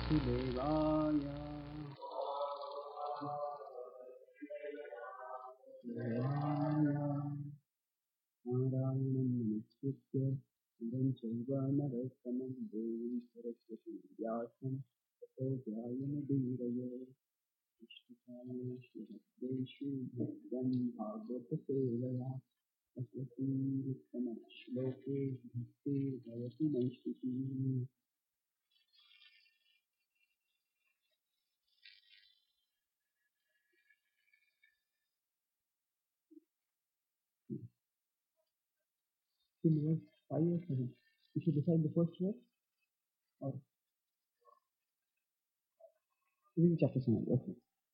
वासुदेवाय नारायणं नमस्कृत्य नरं चैव नरोत्तमं देवीं सरस्वतीं व्यासं ततो जयमुदीरये इष्टकामेषु भद्रं भागवतसेवया श्लोके भक्तिर्भवति नैष्टिकी. In verse 5 or 7. We should decide the first verse or this is chapter 7. Okay.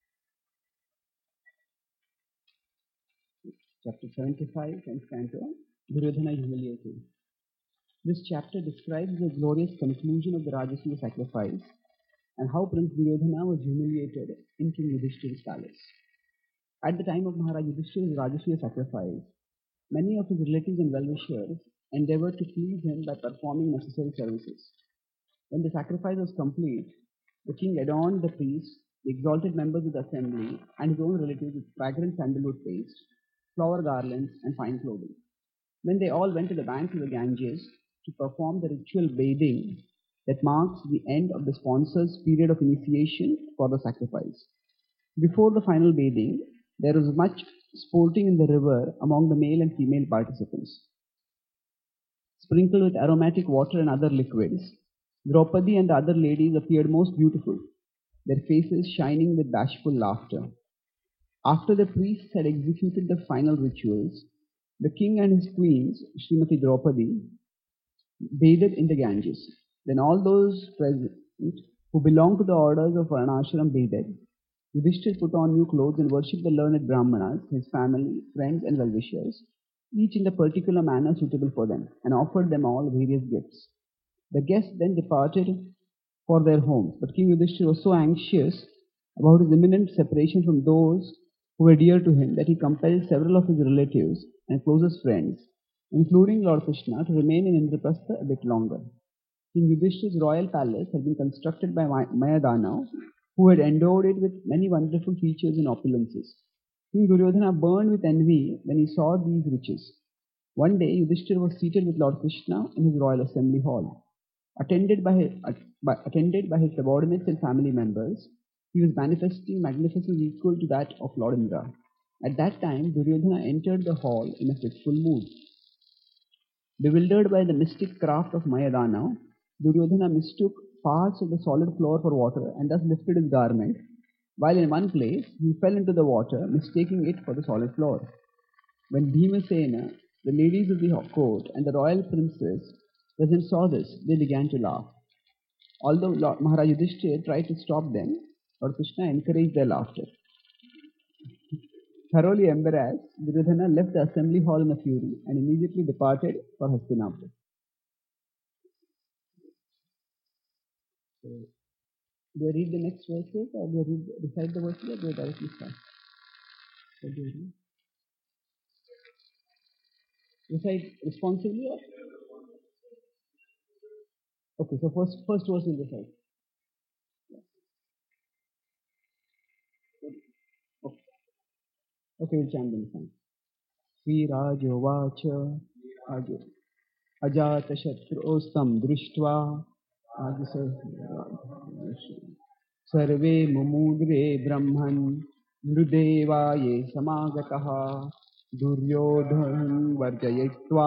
Chapter 75 and stanza Duryodhana humiliated. This chapter describes the glorious conclusion of the Rajasuya sacrifice and how Prince Duryodhana was humiliated in King Yudhishthira's palace. At the time of Maharaj Yudhishthira's Rajasuya sacrifice, many of his relatives and well-wishers endeavored to please him by performing necessary services. When the sacrifice was complete, the king adorned the priests, the exalted members of the assembly, and his own relatives with fragrant sandalwood paste, flower garlands, and fine clothing. Then they all went to the banks of the Ganges to perform the ritual bathing that marks the end of the sponsor's period of initiation for the sacrifice. Before the final bathing, there was much sporting in the river among the male and female participants. Sprinkled with aromatic water and other liquids, Draupadi and the other ladies appeared most beautiful, their faces shining with bashful laughter. After the priests had executed the final rituals, the king and his queens, Srimati Draupadi, bathed in the Ganges. Then all those present who belonged to the orders of Varnashram bathed. Yudhishthir put on new clothes and worshipped the learned Brahmanas, his family, friends, and well-wishers, each in the particular manner suitable for them, and offered them all various gifts. The guests then departed for their homes, but King Yudhishthira was so anxious about his imminent separation from those who were dear to him that he compelled several of his relatives and closest friends, including Lord Krishna, to remain in Indraprastha a bit longer. King Yudhishthira's royal palace had been constructed by Mayadana, who had endowed it with many wonderful features and opulences. King Duryodhana burned with envy when he saw these riches. One day, Yudhishthira was seated with Lord Krishna in his royal assembly hall. Attended by his subordinates and family members, he was manifesting magnificence equal to that of Lord Indra. At that time, Duryodhana entered the hall in a fitful mood. Bewildered by the mystic craft of Mayadana, Duryodhana mistook parts of the solid floor for water and thus lifted his garment, while in one place he fell into the water, mistaking it for the solid floor. When Bhimasena, the ladies of the court, and the royal princes present saw this, they began to laugh. Although Lord Maharaj Yudhishthira tried to stop them, Lord Krishna encouraged their laughter. Thoroughly embarrassed, Duryodhana left the assembly hall in a fury and immediately departed for Hastinapur. So, do I read the next verses or do I recite the verses or do I directly start? What do you read? Recite responsively or? Okay, so first verse will recite. Okay, we'll chant them song. श्रीराजोवाच अजातशत्रोस्तं दृष्ट्वा सर्वे मुमुद्रे ब्रह्मन् नृदेवा ये समागतः दुर्योधनं वर्जयित्वा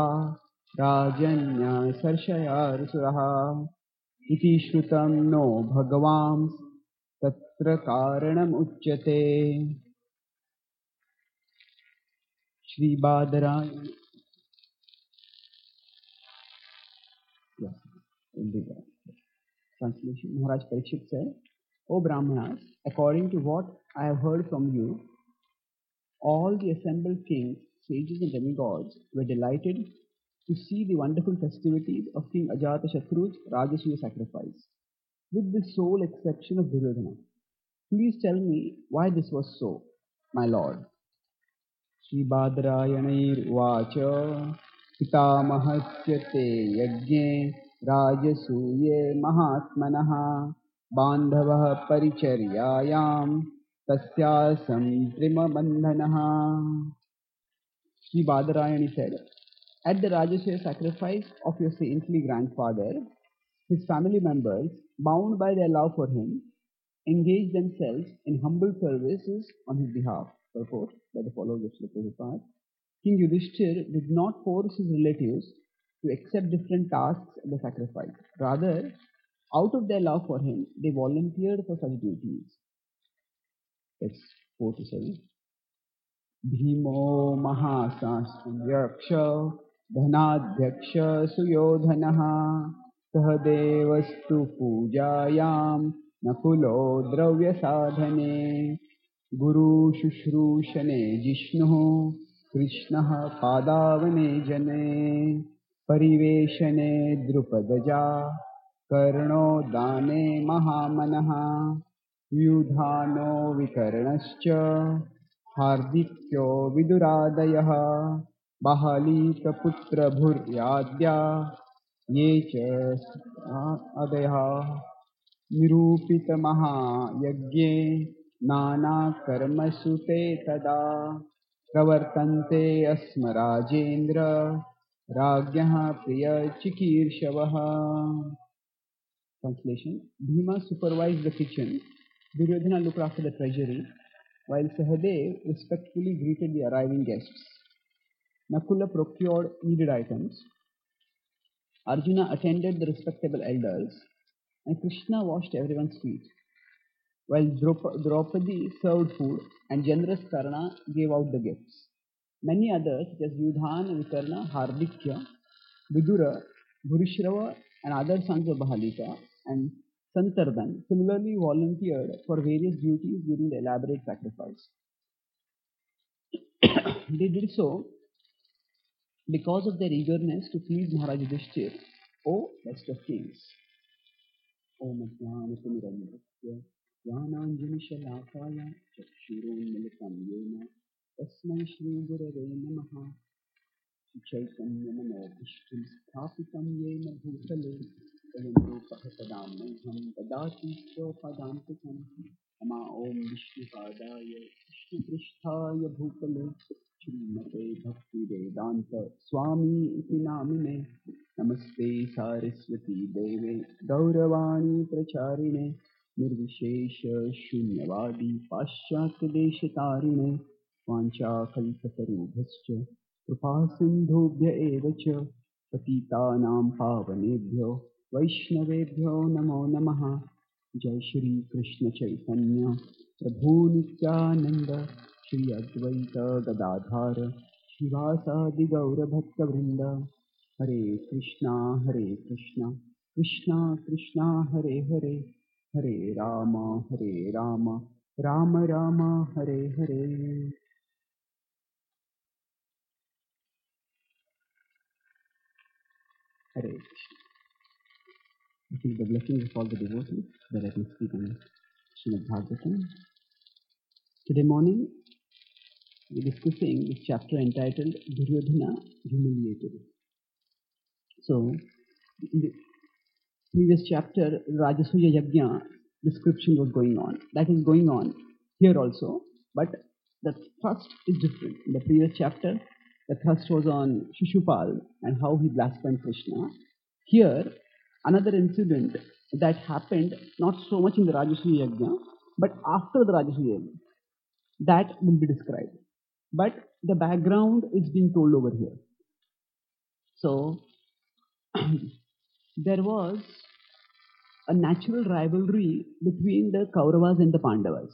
राजन्यसर्षयार्षुरः इति श्रुतं no भगवान् तत्र कारणम् उच्यते. Shri Badara. Yes, indeed. Translation. Maharaj Parikshit said, O Brahmanas, according to what I have heard from you, all the assembled kings, sages and demigods were delighted to see the wonderful festivities of King Ajatashatru's Rajasuya sacrifice, with the sole exception of Duryodhana. Please tell me why this was so, my lord. Shri Badrayanir Vacha Pitamahasya te yajne Rajasuye Mahatmanaha Bandhavah paricharyayam tasyasam trimabandhanaha. Sri Badarayani said, at the Rajasuya sacrifice of your saintly grandfather, his family members, bound by their love for him, engaged themselves in humble services on his behalf. Purport by the followers of Srila Prabhupada. King Yudhishthir did not force his relatives to accept different tasks at the sacrifice. Rather, out of their love for him, they volunteered for such duties. That's 4 to 7. Bhimo Mahasasyaksh Dhanadhyaksha Suyodhanaha Sahadevastu Pujayam Nakulo Dravya Sadhane Guru Shushrushane Jishnu Krishna Padavane Jane Pariveshane Drupadaja Karno Dane Mahamanaha Yudhano Vikarnascha Hardikyo Viduradayah Bahalikaputra Bhuryadya Ye Adayah Nirupita Maha Yagye Nana Karmasute Tada Pravartante Asmarajendra Ragyah Priya Chikirshavah. Translation. Bhima supervised the kitchen. Duryodhana looked after the treasury, while Sahadev respectfully greeted the arriving guests. Nakula procured needed items. Arjuna attended the respectable elders, and Krishna washed everyone's feet, while Draupadi served food, and generous Karna gave out the gifts. Many others, such as Yudhan, Vikarna, Hardikya, Vidura, Bhurishrava, and other sons of Bahalika, and Santardan, similarly volunteered for various duties during the elaborate sacrifice. They did so because of their eagerness to please Maharaj Yudhishthir, O best of kings. Om Ajnanatimiramirasya Jnananjanashalakaya Chakshurunmilitam Yena Tasmai Shri Gurave Namaha Chaitanya-Manobhishtim Sthapitam Yena Bhutale Svayamrupah Dadati Swapadantikam Ama Om Vishnupadaya Vishnuprishthaya Bhutale Srimate Bhaktivedanta Swami iti namine Namaste Saraswati Deve Gauravani Pracharine Nirvishesha Shunyavadi Paschatya Deshatarine Vancha Kalpatarubhascha कृपासिन्धुभ्य एव च पतितानां पावनेभ्यो वैष्णवेभ्यो नमो नमः। जय श्री कृष्ण चैतन्य प्रभु नित्यानंद श्री अद्वैत गदाधार श्रीवासादि गौर भक्तवृंद। हरे कृष्णा कृष्णा कृष्णा हरे हरे, हरे Ram Ram Ram Hare Hare. Hare Krishna. I think the blessings of all the devotees that I can speak in Srimad Bhagavatam. Today morning, we are discussing this chapter entitled Duryodhana Humiliated. So, in the previous chapter, Rajasuya Yajna description was going on. That is going on here also, but the thrust is different. In the previous chapter, the thrust was on Shishupal and how he blasphemed Krishna. Here, another incident that happened not so much in the Rajasuya Yajna, but after the Rajasuya Yajna. That will be described. But the background is being told over here. So, there was a natural rivalry between the Kauravas and the Pandavas.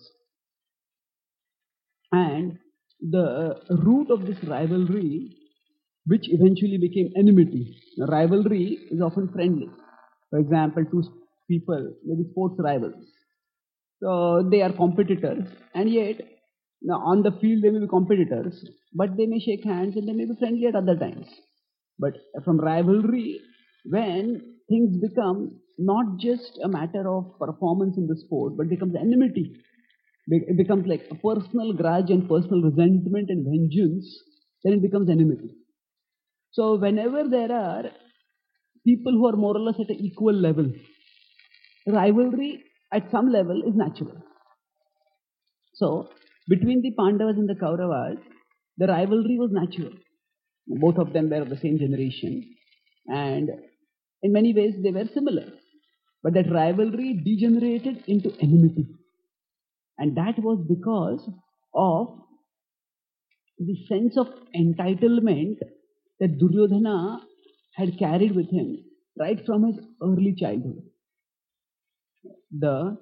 And the root of this rivalry, which eventually became enmity. Now, rivalry is often friendly. For example, two people, maybe sports rivals. So they are competitors, and yet now on the field they may be competitors, but they may shake hands and they may be friendly at other times. But from rivalry, when things become not just a matter of performance in the sport, but becomes enmity, it becomes like a personal grudge and personal resentment and vengeance, then it becomes enmity. So whenever there are people who are more or less at an equal level, rivalry at some level is natural. So, between the Pandavas and the Kauravas, the rivalry was natural. Both of them were of the same generation, and in many ways they were similar. But that rivalry degenerated into enmity. And that was because of the sense of entitlement that Duryodhana had carried with him right from his early childhood. The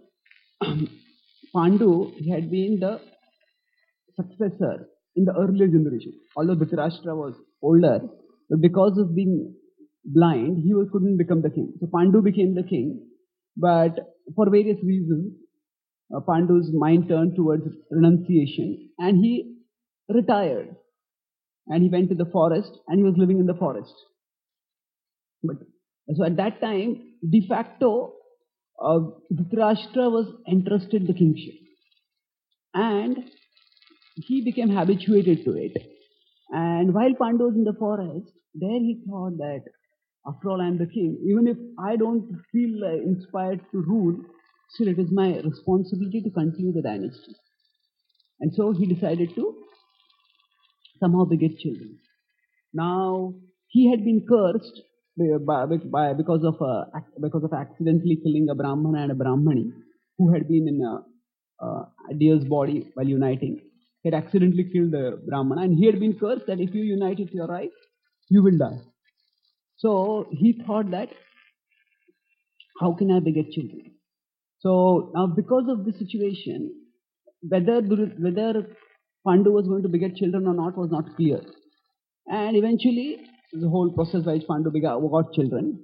Pandu had been the successor in the earlier generation. Although Dhritarashtra was older, but because of being blind, couldn't become the king. So Pandu became the king, but for various reasons, Pandu's mind turned towards renunciation, and he retired. And he went to the forest, and he was living in the forest. But so at that time, de facto, Dhritarashtra was entrusted the kingship, and he became habituated to it. And while Pandu was in the forest, there he thought that, after all, I am the king. Even if I don't feel inspired to rule, still it is my responsibility to continue the dynasty. And so he decided to somehow beget children. Now, he had been cursed because of accidentally killing a Brahmana and a Brahmani who had been in a deer's body while uniting. He had accidentally killed the Brahmana, and he had been cursed that if you unite with your right, you will die. So he thought that, how can I beget children? So now, because of this situation, whether Pandu was going to beget children or not was not clear. And eventually, the whole process by which Pandu got children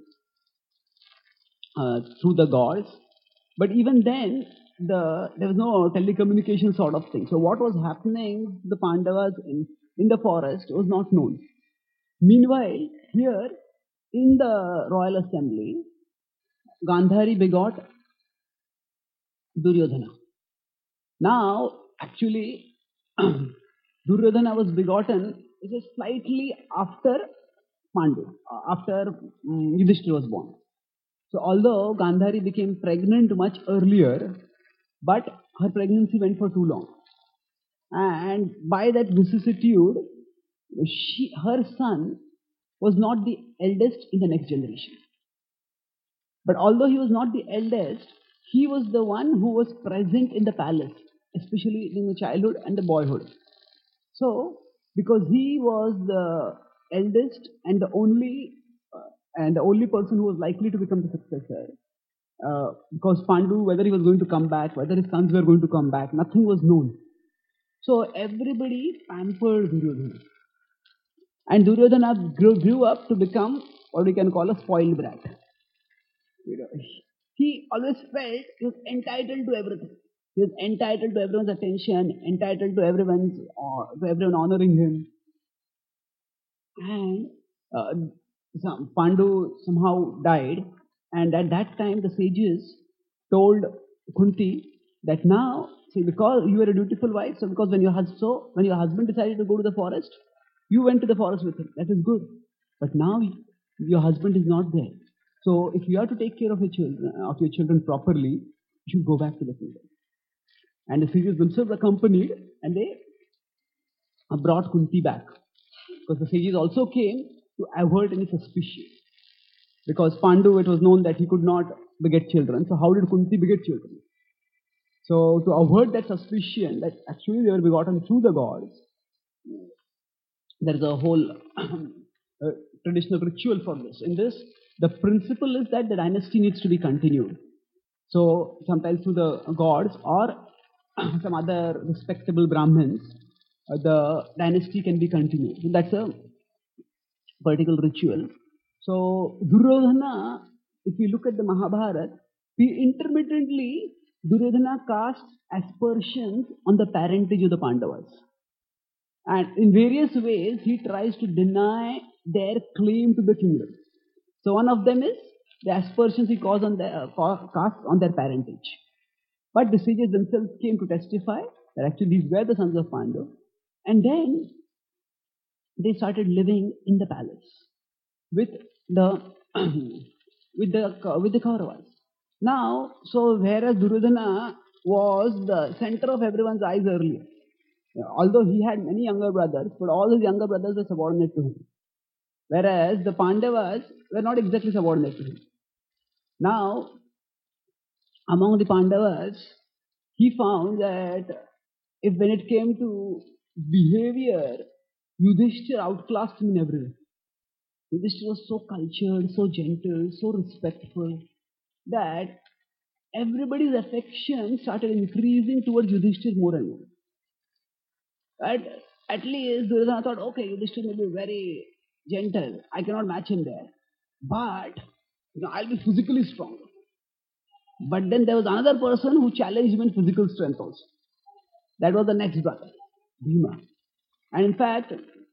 through the gods. But even then, there was no telecommunication sort of thing. So what was happening to the Pandavas in the forest was not known. Meanwhile, here in the royal assembly, Gandhari begot Duryodhana. Now, actually, Duryodhana was begotten just slightly after Pandu, after Yudhishthira was born. So, although Gandhari became pregnant much earlier, but her pregnancy went for too long. And by that vicissitude, her son was not the eldest in the next generation. But although he was not the eldest, he was the one who was present in the palace, especially in the childhood and the boyhood. So, because he was the eldest and the only person who was likely to become the successor, because Pandu, whether he was going to come back, whether his sons were going to come back, nothing was known. So everybody pampered Duryodhana. And Duryodhana grew up to become what we can call a spoiled brat. He always felt he was entitled to everything. He was entitled to everyone's attention, entitled to everyone honoring him. And Pandu somehow died, and at that time the sages told Kunti that now, see, because you were a dutiful wife, so because when your husband decided to go to the forest, you went to the forest with him. That is good. But now your husband is not there. So if you have to take care of your children properly, you should go back to the kingdom. And the sages themselves accompanied, and they brought Kunti back. Because the sages also came to avert any suspicion. Because Pandu, it was known that he could not beget children. So how did Kunti beget children? So to avert that suspicion that actually they were begotten through the gods, there is a whole traditional ritual for this. In this, the principle is that the dynasty needs to be continued. So sometimes through the gods or some other respectable Brahmins, the dynasty can be continued. So that's a particular ritual. So Duryodhana, if you look at the Mahabharata, intermittently Duryodhana casts aspersions on the parentage of the Pandavas. And in various ways, he tries to deny their claim to the kingdom. So one of them is the aspersions he casts on their parentage. But the sages themselves came to testify that actually these were the sons of Pandu. And then they started living in the palace with the with the Kauravas. Now, so whereas Duryodhana was the center of everyone's eyes earlier, although he had many younger brothers, but all his younger brothers were subordinate to him. Whereas the Pandavas were not exactly subordinate to him. Now, among the Pandavas, he found that if when it came to behavior, Yudhishthira outclassed him in every way. Yudhishthira was so cultured, so gentle, so respectful that everybody's affection started increasing towards Yudhishthira more and more. At least Duryodhana thought, okay, Yudhishthira may be very gentle. I cannot match him there. But I'll be physically strong. But then there was another person who challenged him in physical strength also. That was the next brother, Bhima. And in fact,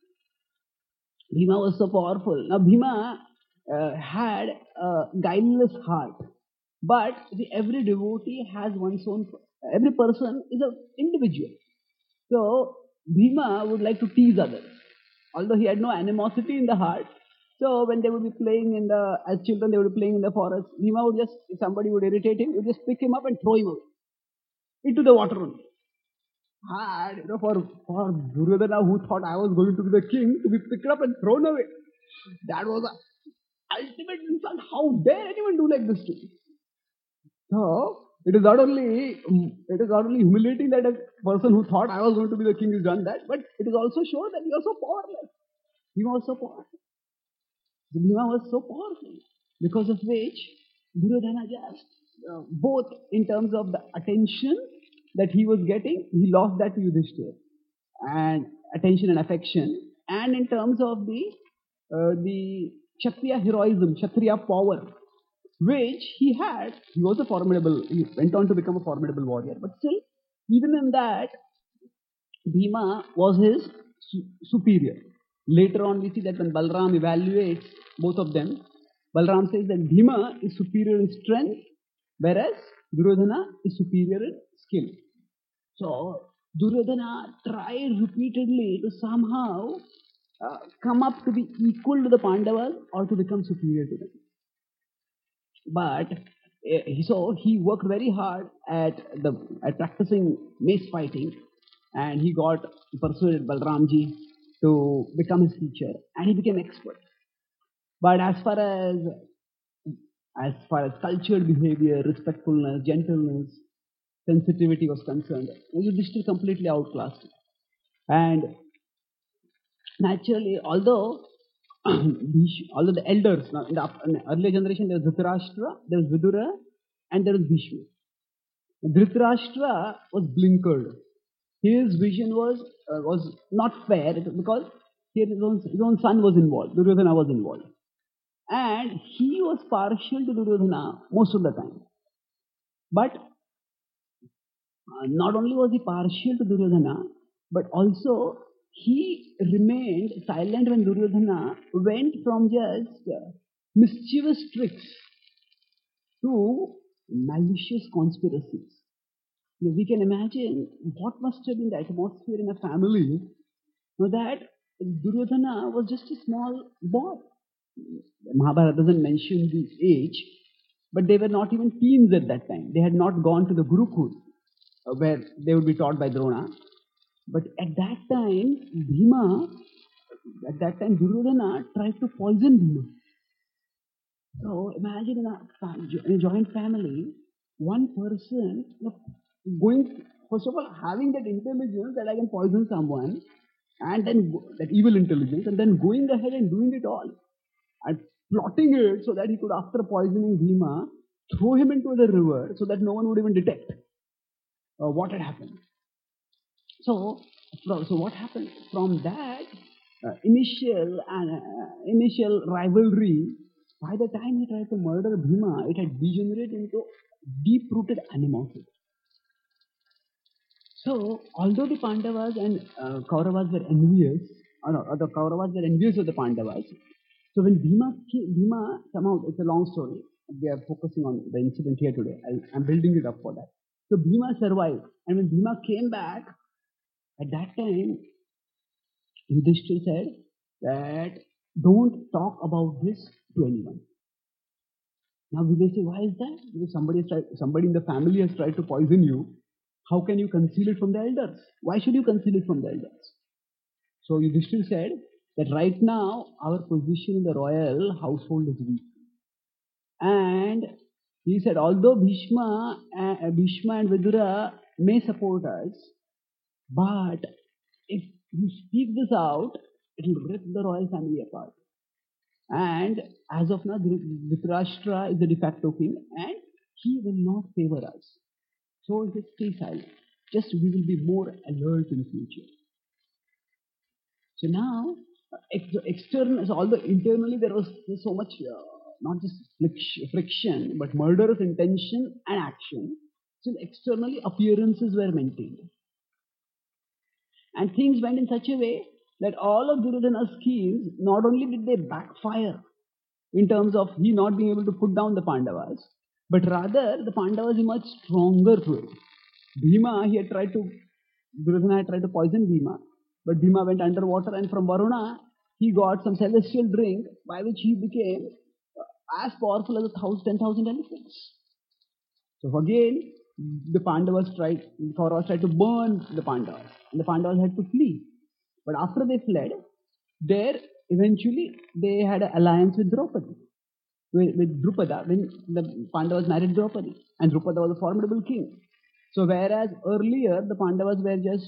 Bhima was so powerful. Now, Bhima had a guileless heart. But every devotee has one's own, every person is an individual. So, Bhima would like to tease others. Although he had no animosity in the heart. So, when they would be playing as children, they would be playing in the forest, Bhima would just, if somebody would irritate him, he would just pick him up and throw him away into the water only. And for Duryodhana, who thought I was going to be the king, to be picked up and thrown away, that was the ultimate insult. How dare anyone do like this to me? So it is not only humiliating that a person who thought I was going to be the king has done that, but it is also shown that you are so powerless. Bhima was so powerful. Bhima was so powerful, because of which Duryodhana just both in terms of the attention that he was getting, he lost that to Yudhishthira, and attention and affection, and in terms of the Kshatriya heroism, Kshatriya power, which he had. He went on to become a formidable warrior, but still, even in that, Bhima was his superior. Later on, we see that when Balram evaluates both of them, Balram says that Bhima is superior in strength, whereas Duryodhana is superior in skill. So, Duryodhana tried repeatedly to somehow come up to be equal to the Pandavas or to become superior to them. But so he worked very hard at practicing mace fighting, and he persuaded Balramji to become his teacher, and he became expert. But as far as cultured behavior, respectfulness, gentleness, sensitivity was concerned, Yudhishthira completely outclassed him. And naturally, although the elders, now in the earlier generation, there was Dhritarashtra, there was Vidura, and there was Bhishma. Dhritarashtra was blinkered. His vision was not fair because his own son was involved. Duryodhana was involved. And he was partial to Duryodhana most of the time. But not only was he partial to Duryodhana, but also he remained silent when Duryodhana went from just mischievous tricks to malicious conspiracies. We can imagine what must have been the atmosphere in a family that Duryodhana was just a small boy. Mahabharata doesn't mention the age, but they were not even teens at that time. They had not gone to the Gurukul, where they would be taught by Drona. But at that time, Duryodhana tried to poison Bhima. So imagine in a joint family, one person first of all, having that intelligence that I can poison someone, and then that evil intelligence, and then going ahead and doing it all, and plotting it so that he could, after poisoning Bhima, throw him into the river so that no one would even detect what had happened. So what happened from that initial rivalry? By the time he tried to murder Bhima, it had degenerated into deep-rooted animosity. So, although the Pandavas and Kauravas were envious, the Kauravas were envious of the Pandavas. So when Bhima somehow, it's a long story. We are focusing on the incident here today. I'm building it up for that. So Bhima survived, and when Bhima came back, at that time, Yudhishthira said that don't talk about this to anyone. Now we may say, why is that? Because somebody in the family has tried to poison you. How can you conceal it from the elders? Why should you conceal it from the elders? So Yudhishthir said that right now our position in the royal household is weak. And he said, although Bhishma and Vidura may support us, but if you speak this out, it will rip the royal family apart. And as of now, Dhritarashtra is the de facto king, and he will not favor us. So just stay silent. Just we will be more alert in future. So now, external, so although internally there was so much, not just friction, but murderous intention and action, so externally appearances were maintained. And things went in such a way that all of Duryodhana's schemes, not only did they backfire in terms of he not being able to put down the Pandavas, but rather the Pandavas emerged stronger through it. Duryodhana had tried to poison Bhima, but Bhima went underwater, and from Varuna he got some celestial drink by which he became as powerful as 10,000 elephants. So again, the Kauravas tried to burn the Pandavas, and the Pandavas had to flee. But after they fled, eventually they had an alliance with Draupadi, with Drupada, when the Pandavas married Draupadi, and Drupada was a formidable king. So whereas earlier the Pandavas were just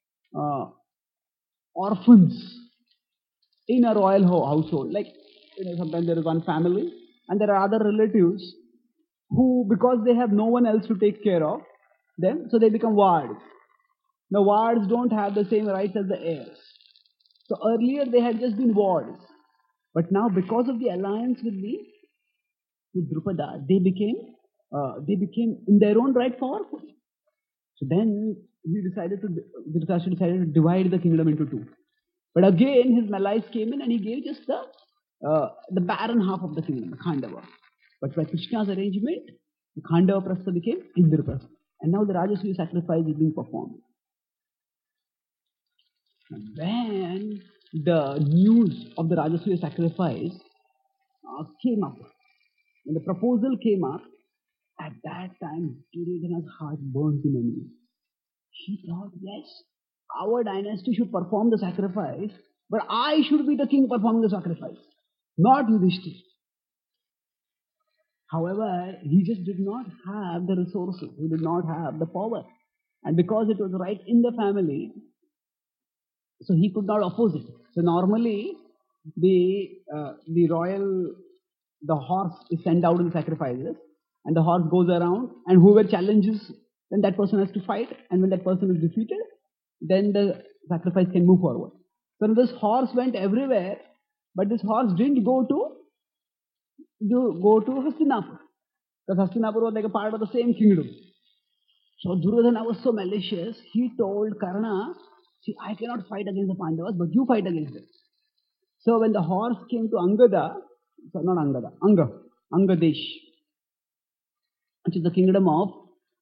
orphans in a royal household, like sometimes there is one family and there are other relatives who, because they have no one else to take care of them, so they become wards. The wards don't have the same rights as the heirs. So earlier they had just been wards, but now because of the alliance with Drupada, they became in their own right powerful. So then Dhritarashtra decided to divide the kingdom into two. But again, his malice came in and he gave just the barren half of the kingdom, the Khandava. But by Krishna's arrangement, the Khandava Prastha became Indraprastha. And now the Rajasuya sacrifice is being performed. And when the news of the Rajasuya sacrifice came up, when the proposal came up, at that time Duryodhana's heart burnt in envy. He thought, yes, our dynasty should perform the sacrifice, but I should be the king performing the sacrifice, not Yudhishthira. However, he just did not have the resources, he did not have the power. And because it was right in the family, so he could not oppose it. So normally, the horse is sent out in the sacrifices, and the horse goes around, and whoever challenges, then that person has to fight, and when that person is defeated, then the sacrifice can move forward. So this horse went everywhere, but this horse didn't go to Hastinapur, because Hastinapur was like a part of the same kingdom. So Duryodhana was so malicious, he told Karna, see, I cannot fight against the Pandavas, but you fight against them. So when the horse came to Angadesh, which is the kingdom of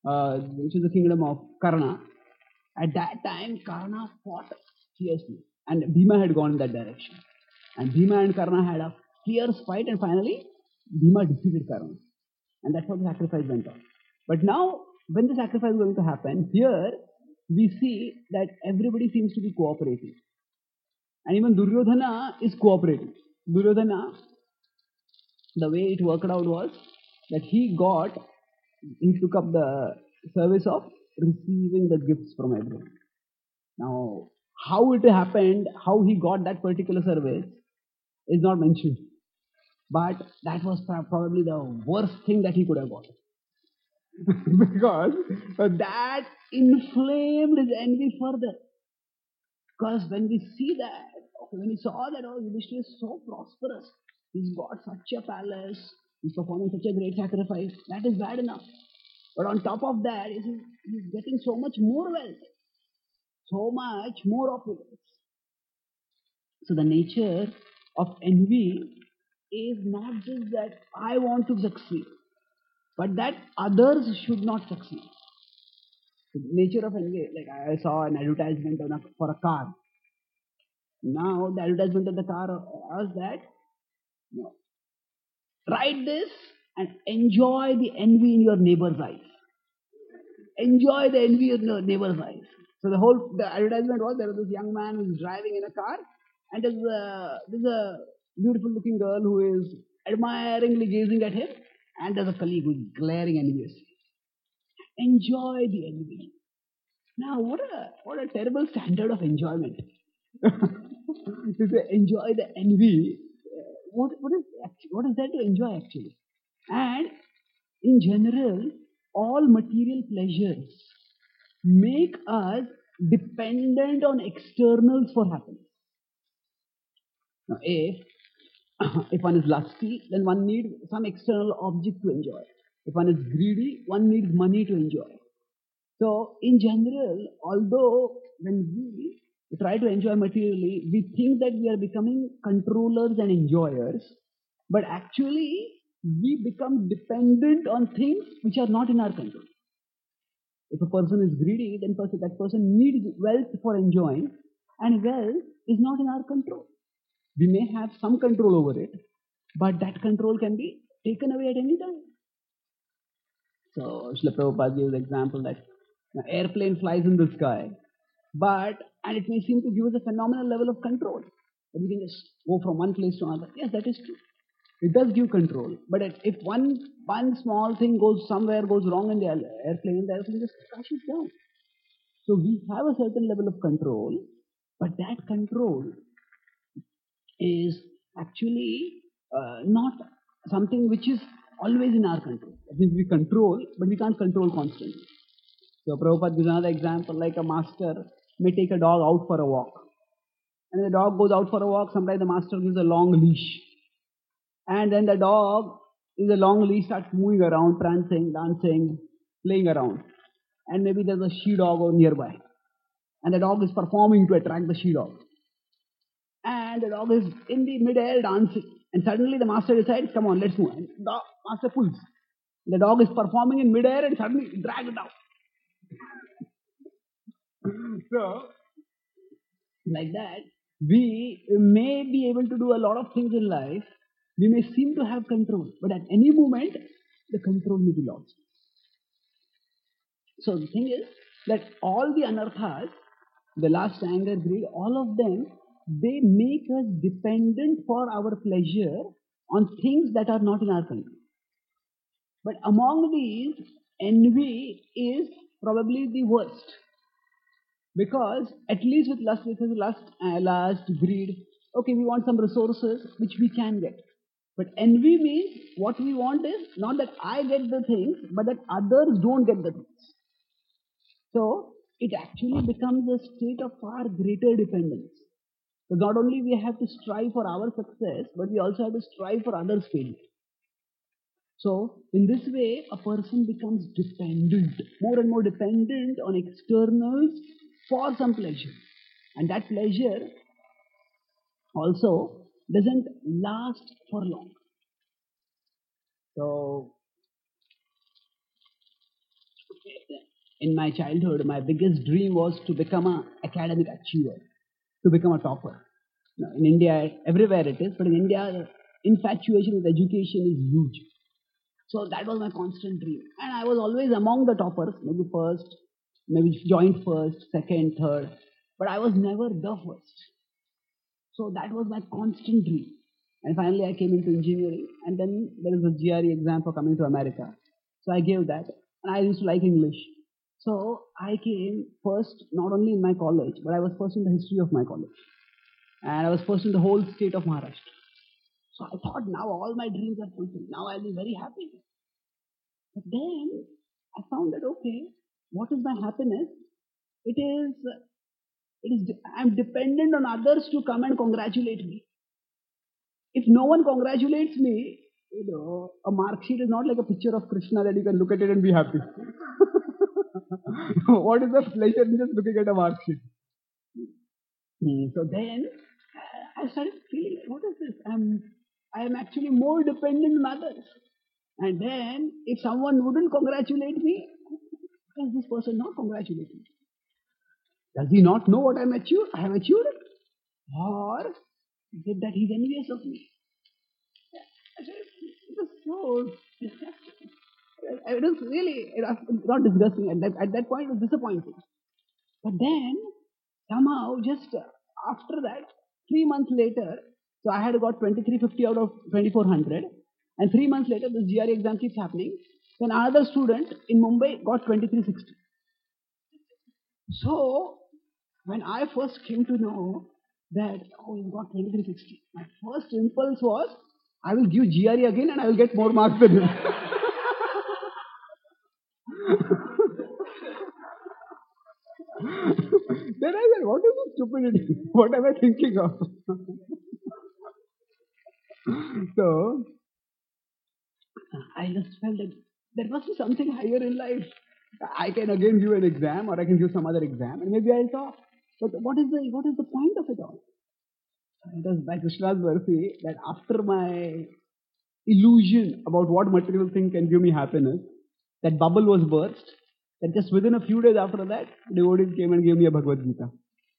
Karna, at that time Karna fought fiercely, and Bhima had gone in that direction. And Bhima and Karna had a fierce fight, and finally Bhima defeated Karna. And that's how the sacrifice went on. But now, when the sacrifice is going to happen, here we see that everybody seems to be cooperating. And even Duryodhana is cooperating. Duryodhana, the way it worked out was that he took up the service of receiving the gifts from everyone. Now, how it happened, how he got that particular service is not mentioned. But that was probably the worst thing that he could have got. Because that inflamed his envy further. Because when we saw that, oh, Yudhishthira is so prosperous, he's got such a palace, he's performing such a great sacrifice, that is bad enough. But on top of that, he's getting so much more wealth, so much more opulence. So the nature of envy is not just that I want to succeed, but that others should not succeed. The nature of envy, like I saw an advertisement for a car. Now the advertisement of the car was that, ride this and enjoy the envy in your neighbor's eyes. Enjoy the envy in your neighbor's eyes. So the advertisement was there was this young man who is driving in a car, and there's a beautiful looking girl who is admiringly gazing at him, and there's a colleague who is glaring enviously. Enjoy the envy. Now, what a terrible standard of enjoyment. To say enjoy the envy, what is there to enjoy actually? And in general, all material pleasures make us dependent on externals for happiness. Now, if one is lusty, then one needs some external object to enjoy. If one is greedy, one needs money to enjoy. So, in general, although when we try to enjoy materially, we think that we are becoming controllers and enjoyers, but actually we become dependent on things which are not in our control. If a person is greedy, then that person needs wealth for enjoying, and wealth is not in our control. We may have some control over it, but that control can be taken away at any time. So, Srila Prabhupada gives the example that an airplane flies in the sky, and it may seem to give us a phenomenal level of control. That we can just go from one place to another. Yes, that is true. It does give control. But if one small thing goes wrong in the airplane just crashes down. So we have a certain level of control, but that control is actually not something which is always in our control. That means we control, but we can't control constantly. So Prabhupada gives another example, like a master may take a dog out for a walk. And the dog goes out for a walk, sometimes the master gives a long leash. And then the dog in the long leash starts moving around, prancing, dancing, playing around. And maybe there's a she-dog nearby. And the dog is performing to attract the she-dog. And the dog is in the mid-air dancing. And suddenly the master decides, come on, let's move. And the master pulls. The dog is performing in mid-air and suddenly drags it out. So, like that, we may be able to do a lot of things in life. We may seem to have control, but at any moment, the control may be lost. So the thing is that all the anarthas, the lust, anger, greed, all of them, they make us dependent for our pleasure on things that are not in our control. But among these, envy is probably the worst. Because at least with lust, greed, okay, we want some resources which we can get. But envy means what we want is not that I get the things, but that others don't get the things. So it actually becomes a state of far greater dependence. So not only we have to strive for our success, but we also have to strive for others' failure. So in this way, a person becomes dependent, more and more dependent on externals for some pleasure. And that pleasure also doesn't last for long. So, in my childhood, my biggest dream was to become an academic achiever, to become a topper. Now, in India, everywhere it is, but in India, infatuation with education is huge. So that was my constant dream. And I was always among the toppers, maybe first, maybe joint first, second, third, but I was never the first. So that was my constant dream. And finally I came into engineering, and then there is a GRE exam for coming to America. So I gave that, and I used to like English. So I came first, not only in my college, but I was first in the history of my college. And I was first in the whole state of Maharashtra. So I thought, now all my dreams are fulfilled. Now I'll be very happy. But then I found that, okay, what is my happiness? I'm dependent on others to come and congratulate me. If no one congratulates me, a mark sheet is not like a picture of Krishna that you can look at it and be happy. What is the pleasure in just looking at a mark sheet? So then I started feeling, what is this? I am actually more dependent on others. And then if someone wouldn't congratulate me, does this person not congratulate me? Does he not know what I have achieved? Or is it that he's envious of me? so disgusting. It was really, it was not disgusting. At that point, it was disappointing. But then, somehow, just after that, 3 months later, so I had got 2350 out of 2400, and 3 months later, this GRE exam keeps happening. Then another student in Mumbai got 2360. So, when I first came to know that, oh, he got 2360, my first impulse was, I will give GRE again and I will get more marks than him. Then I said, what is this stupidity? What am I thinking of? So, I just felt that there must be something higher in life. I can again give an exam or I can give some other exam and maybe I'll talk. But what is the point of it all? It was by Krishna's mercy that after my illusion about what material thing can give me happiness, that bubble was burst. That just within a few days after that, devotees came and gave me a Bhagavad Gita.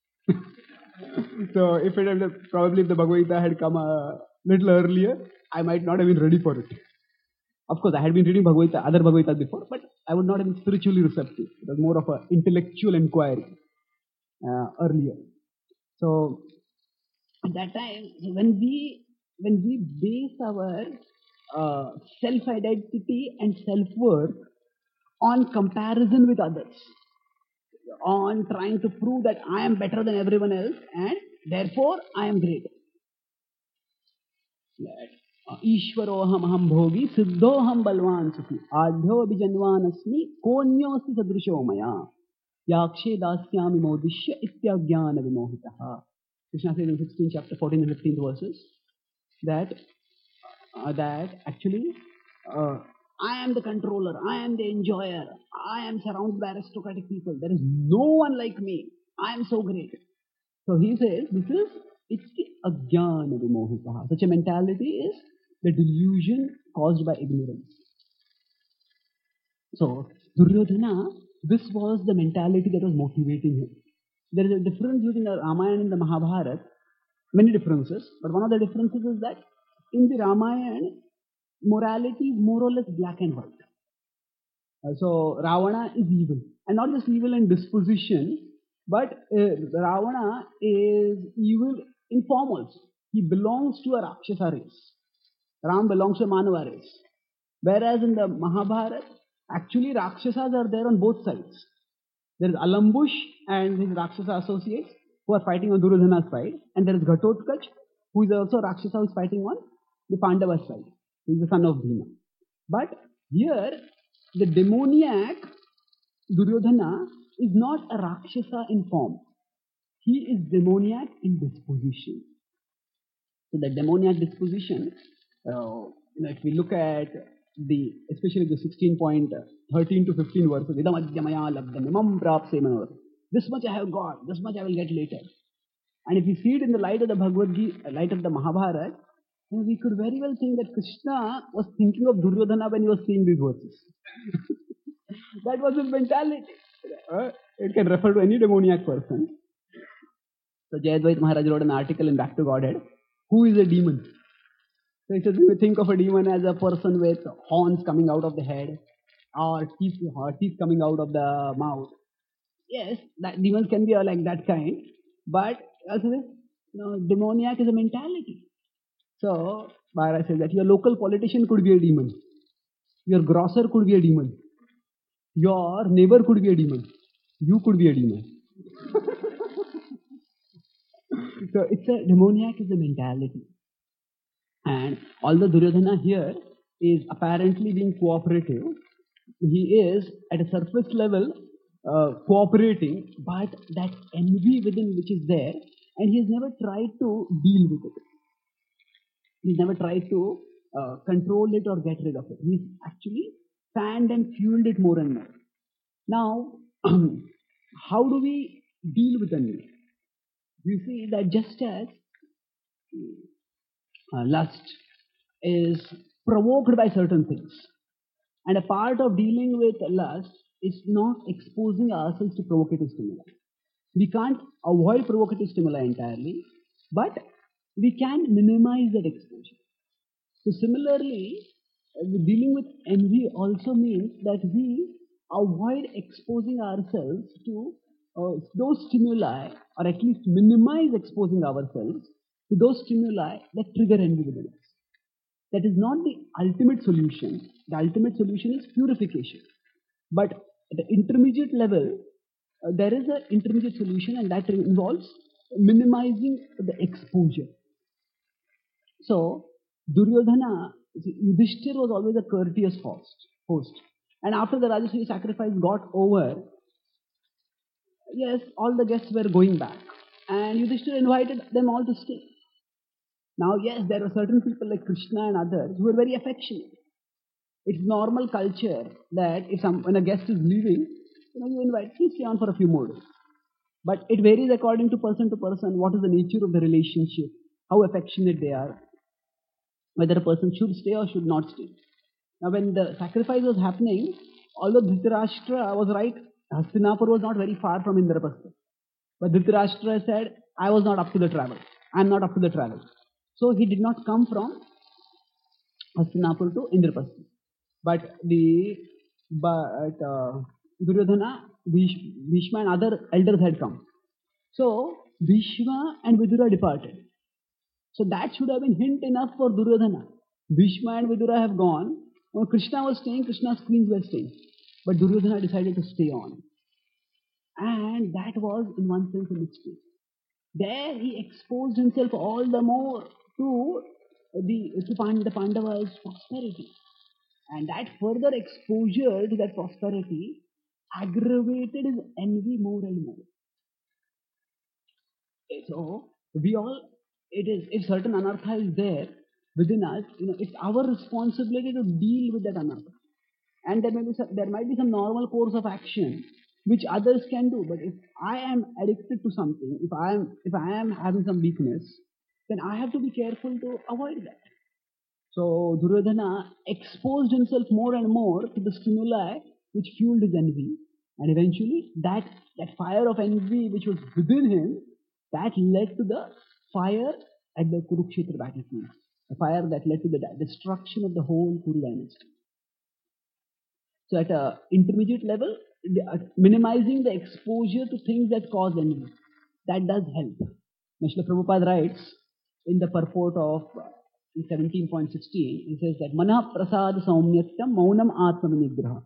So if the Bhagavad Gita had come a little earlier, I might not have been ready for it. Of course, I had been reading other Bhagavad Gita before, but I would not have been spiritually receptive. It was more of an intellectual inquiry earlier. So at that time, when we base our self-identity and self-worth on comparison with others, on trying to prove that I am better than everyone else and therefore I am great. Ishwaroham aham bhogi siddhoham balwan sukhi adhyo abhijanvan asmi konyosti sadrisho maya yakshe dasyami modishya ityajnana vimohitaha. Krishna says in 16th chapter, 14 and 15th verses that actually I am the controller, I am the enjoyer, I am surrounded by aristocratic people. There is no one like me. I am so great. So he says, it's the ajnana vimohitaha. Such a mentality is the delusion caused by ignorance. So Duryodhana, this was the mentality that was motivating him. There is a difference between the Ramayana and the Mahabharata, many differences, but one of the differences is that in the Ramayana, morality is more or less black and white. So Ravana is evil, and not just evil in disposition, but Ravana is evil in form also. He belongs to a Rakshasa race. Ram belongs to a Manava race. Whereas in the Mahabharata, actually Rakshasas are there on both sides. There is Alambush and his Rakshasa associates who are fighting on Duryodhana's side, and there is Ghatotkacha, who is also Rakshasa who is fighting on the Pandava side. He is the son of Bhima. But here, the demoniac Duryodhana is not a Rakshasa in form. He is demoniac in disposition. So the demoniac disposition, if we look at especially the 16.13 to 15 verses, this much I have got, this much I will get later. And if we see it in the light of the Bhagavad Gita, light of the Mahabharata, then we could very well think that Krishna was thinking of Duryodhana when he was seeing these verses. That was his mentality. It can refer to any demoniac person. So Jayadvaita Maharaj wrote an article in Back to Godhead. Who is a demon? So he says, we think of a demon as a person with horns coming out of the head or teeth coming out of the mouth. Yes, that demons can be like that kind, but also demoniac is a mentality. So Maharaj says that your local politician could be a demon, your grocer could be a demon, your neighbor could be a demon, you could be a demon. So demoniac is a mentality. And although Duryodhana here is apparently being cooperative, he is at a surface level cooperating, but that envy within which is there, and he has never tried to deal with it. He's never tried to control it or get rid of it. He's actually fanned and fueled it more and more. Now, how do we deal with envy? You see that just as lust is provoked by certain things, and a part of dealing with lust is not exposing ourselves to provocative stimuli. We can't avoid provocative stimuli entirely, but we can minimize that exposure. So similarly, dealing with envy also means that we avoid exposing ourselves to those stimuli, or at least minimize exposing ourselves to those stimuli that trigger envy within us. That is not the ultimate solution. The ultimate solution is purification. But at the intermediate level, there is an intermediate solution, and that involves minimizing the exposure. So, Duryodhana, Yudhishthir was always a courteous host. And after the Rajasuya sacrifice got over, yes, all the guests were going back. And Yudhishthir invited them all to stay. Now, yes, there were certain people like Krishna and others who were very affectionate. It's normal culture that when a guest is leaving, you invite, please stay on for a few more days. But it varies according to person, what is the nature of the relationship, how affectionate they are, whether a person should stay or should not stay. Now, when the sacrifice was happening, although Dhritarashtra was right, Hastinapur was not very far from Indraprastha. But Dhritarashtra said, I was not up to the travel. I am not up to the travel. So he did not come from Hastinapur to Indraprastha. But Duryodhana, Bhishma and other elders had come. So Bhishma and Vidura departed. So that should have been hint enough for Duryodhana. Bhishma and Vidura have gone. When Krishna was staying, Krishna's queens were staying. But Duryodhana decided to stay on. And that was, in one sense, a mistake. There he exposed himself all the more to the Pandavas' prosperity. And that further exposure to that prosperity aggravated his envy more and more. So if certain anartha is there within us, it's our responsibility to deal with that anartha. And there might be some normal course of action which others can do. But if I am addicted to something, if I am having some weakness, then I have to be careful to avoid that. So Duryodhana exposed himself more and more to the stimuli which fueled his envy. And eventually that fire of envy which was within him, that led to the fire at the Kurukshetra battlefield. The fire that led to the destruction of the whole Kuru dynasty. So at an intermediate level, minimizing the exposure to things that cause envy, that does help. Srila Prabhupada writes in the purport of 17.16, he says that Mana Prasad Saumyatam Maunam Atma Vinigraha.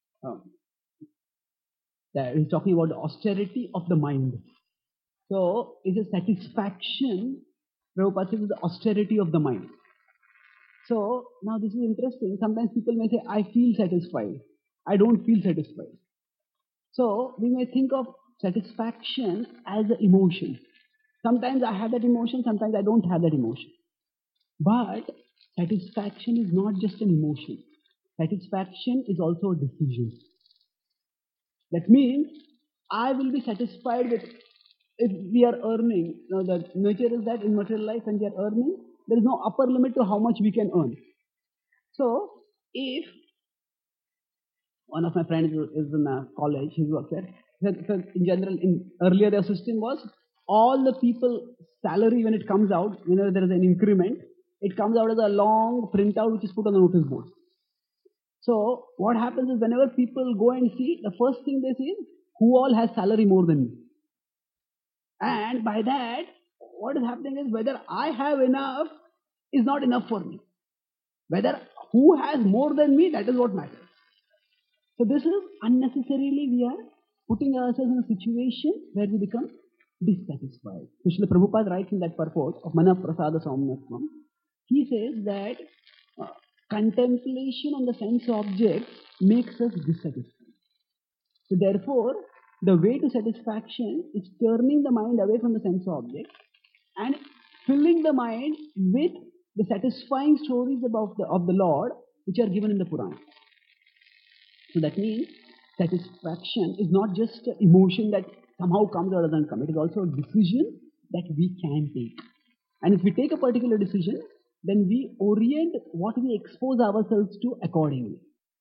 He's talking about the austerity of the mind. So it's a satisfaction, Prabhupada says, is the austerity of the mind. So now this is interesting. Sometimes people may say, I feel satisfied. I don't feel satisfied. So we may think of satisfaction as an emotion. Sometimes I have that emotion, sometimes I don't have that emotion. But satisfaction is not just an emotion. Satisfaction is also a decision. That means I will be satisfied with, if we are earning. Now the nature is that in material life when we are earning, there is no upper limit to how much we can earn. So if one of my friends is in a college, he works there. So in general, earlier the system was all the people salary when it comes out, whenever there is an increment, it comes out as a long printout which is put on the notice board. So what happens is whenever people go and see, the first thing they see is who all has salary more than me. And by that, what is happening is whether I have enough is not enough for me. Whether who has more than me, that is what matters. So this is unnecessarily we are putting ourselves in a situation where we become dissatisfied. So Srila Prabhupada writes in that purport of Mana Prasada Saumyatvam, he says that contemplation on the sense objects makes us dissatisfied. So therefore, the way to satisfaction is turning the mind away from the sense objects and filling the mind with the satisfying stories of the Lord which are given in the Purana. So that means satisfaction is not just an emotion that somehow comes or doesn't come. It is also a decision that we can take. And if we take a particular decision, then we orient what we expose ourselves to accordingly.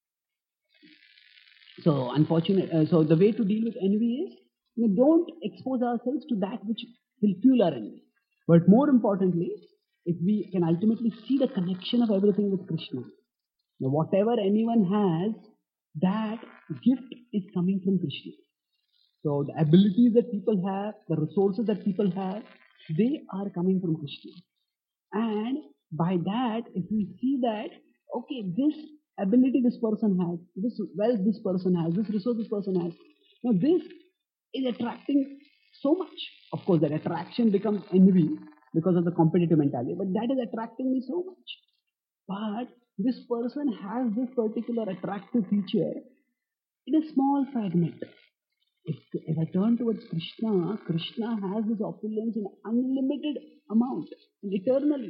So so the way to deal with envy is, we don't expose ourselves to that which will fuel our envy. But more importantly, if we can ultimately see the connection of everything with Krishna, Now, whatever anyone has, that gift is coming from Krishna. So the abilities that people have, the resources that people have, they are coming from Krishna. And by that, if we see that, okay, this ability this person has, this wealth this person has, this resource this person has, now this is attracting so much. Of course, that attraction becomes envy because of the competitive mentality, but that is attracting me so much. But this person has this particular attractive feature in a small fragment. If I turn towards Krishna, Krishna has this opulence in unlimited amount and eternally.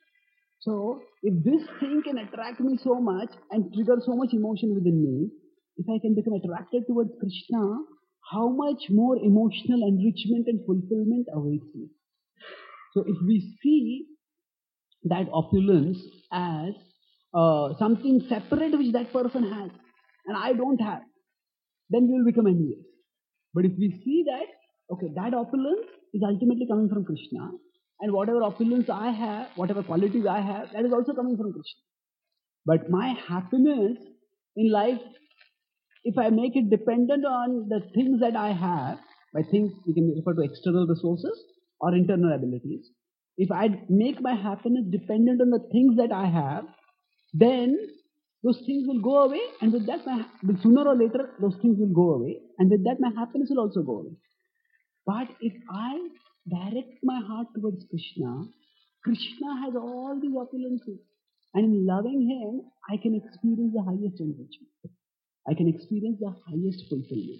So, if this thing can attract me so much and trigger so much emotion within me, if I can become attracted towards Krishna, how much more emotional enrichment and fulfillment awaits me? So, if we see that opulence as something separate which that person has and I don't have, then we will become envious. But if we see that, okay, that opulence is ultimately coming from Krishna, and whatever opulence I have, whatever qualities I have, that is also coming from Krishna. But my happiness in life, if I make it dependent on the things that I have, by things we can refer to external resources or internal abilities, if I make my happiness dependent on the things that I have, then those things will go away, and with that, sooner or later, those things will go away, and with that, my happiness will also go away. But if I direct my heart towards Krishna, Krishna has all these opulences, and in loving Him, I can experience the highest enrichment. I can experience the highest fulfillment.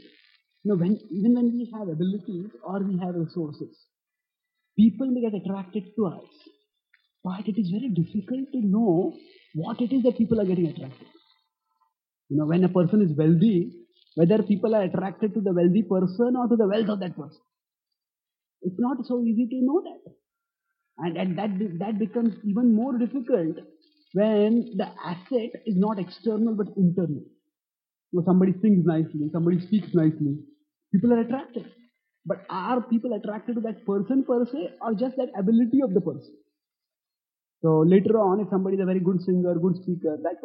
Even when we have abilities or we have resources, people may get attracted to us, but it is very difficult to know what it is that people are getting attracted. When a person is wealthy, whether people are attracted to the wealthy person or to the wealth of that person. It's not so easy to know that. And that becomes even more difficult when the asset is not external but internal. Somebody sings nicely, somebody speaks nicely, people are attracted. But are people attracted to that person per se or just that ability of the person? So later on, if somebody is a very good singer, good speaker, that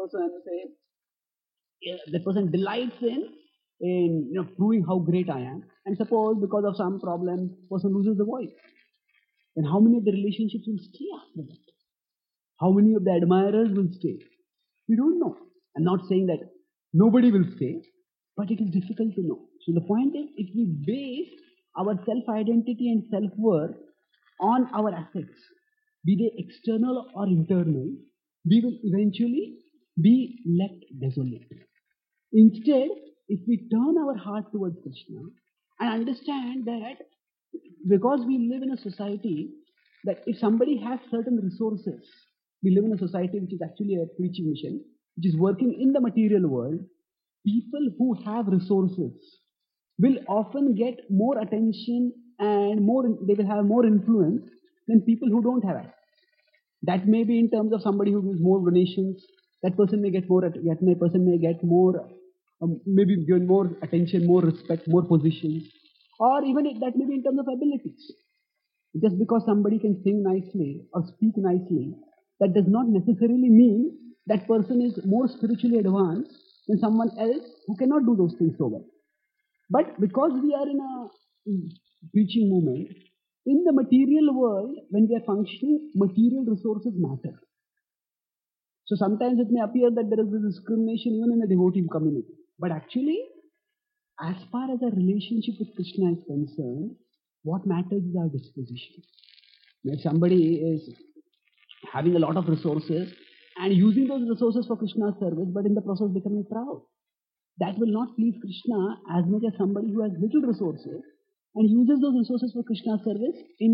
person delights in proving how great I am. And suppose because of some problem, person loses the voice. Then how many of the relationships will stay after that? How many of the admirers will stay? We don't know. I'm not saying that nobody will stay, but it is difficult to know. So the point is, if we base our self-identity and self-worth on our assets, be they external or internal, we will eventually be left desolate. Instead, if we turn our heart towards Krishna and understand that because we live in a society that if somebody has certain resources, we live in a society which is actually a preaching mission, which is working in the material world, people who have resources will often get more attention and they will have more influence than people who don't have it. That may be in terms of somebody who gives more donations. That person may get more. That person may get more, maybe given more attention, more respect, more positions, or even that may be in terms of abilities. Just because somebody can sing nicely or speak nicely, that does not necessarily mean that person is more spiritually advanced than someone else who cannot do those things so well. But because we are in a preaching movement, in the material world, when we are functioning, material resources matter. So sometimes it may appear that there is this discrimination even in the devotee community. But actually, as far as our relationship with Krishna is concerned, what matters is our disposition. If somebody is having a lot of resources and using those resources for Krishna's service, but in the process becoming proud, that will not please Krishna as much as somebody who has little resources and uses those resources for Krishna's service in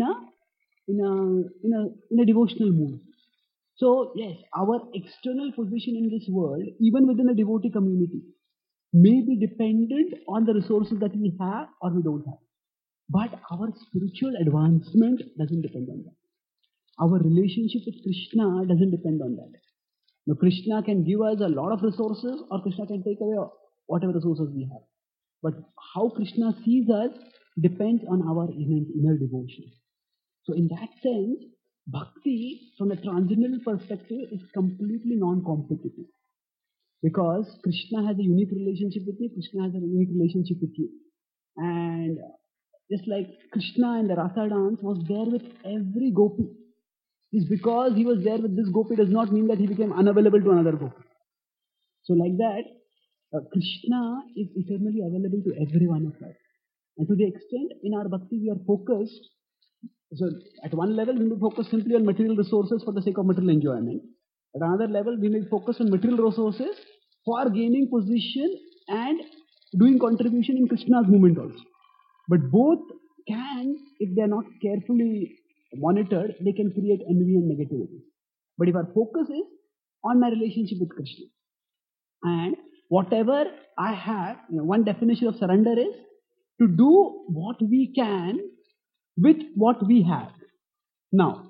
a devotional mood. So yes, our external position in this world, even within a devotee community, may be dependent on the resources that we have or we don't have. But our spiritual advancement doesn't depend on that. Our relationship with Krishna doesn't depend on that. Now, Krishna can give us a lot of resources or Krishna can take away whatever resources we have. But how Krishna sees us depends on our inner devotion. So in that sense, bhakti from a transcendental perspective is completely non-competitive. Because Krishna has a unique relationship with me, Krishna has a unique relationship with you. And just like Krishna in the Rasa dance was there with every gopi. Just because he was there with this gopi does not mean that he became unavailable to another gopi. So like that, Krishna is eternally available to every one of us. And to the extent in our bhakti we are focused, so at one level we may focus simply on material resources for the sake of material enjoyment. At another level we may focus on material resources for gaining position and doing contribution in Krishna's movement also. But both can, if they are not carefully monitored, they can create envy and negativity. But if our focus is on my relationship with Krishna, and whatever I have, one definition of surrender is to do what we can with what we have. Now,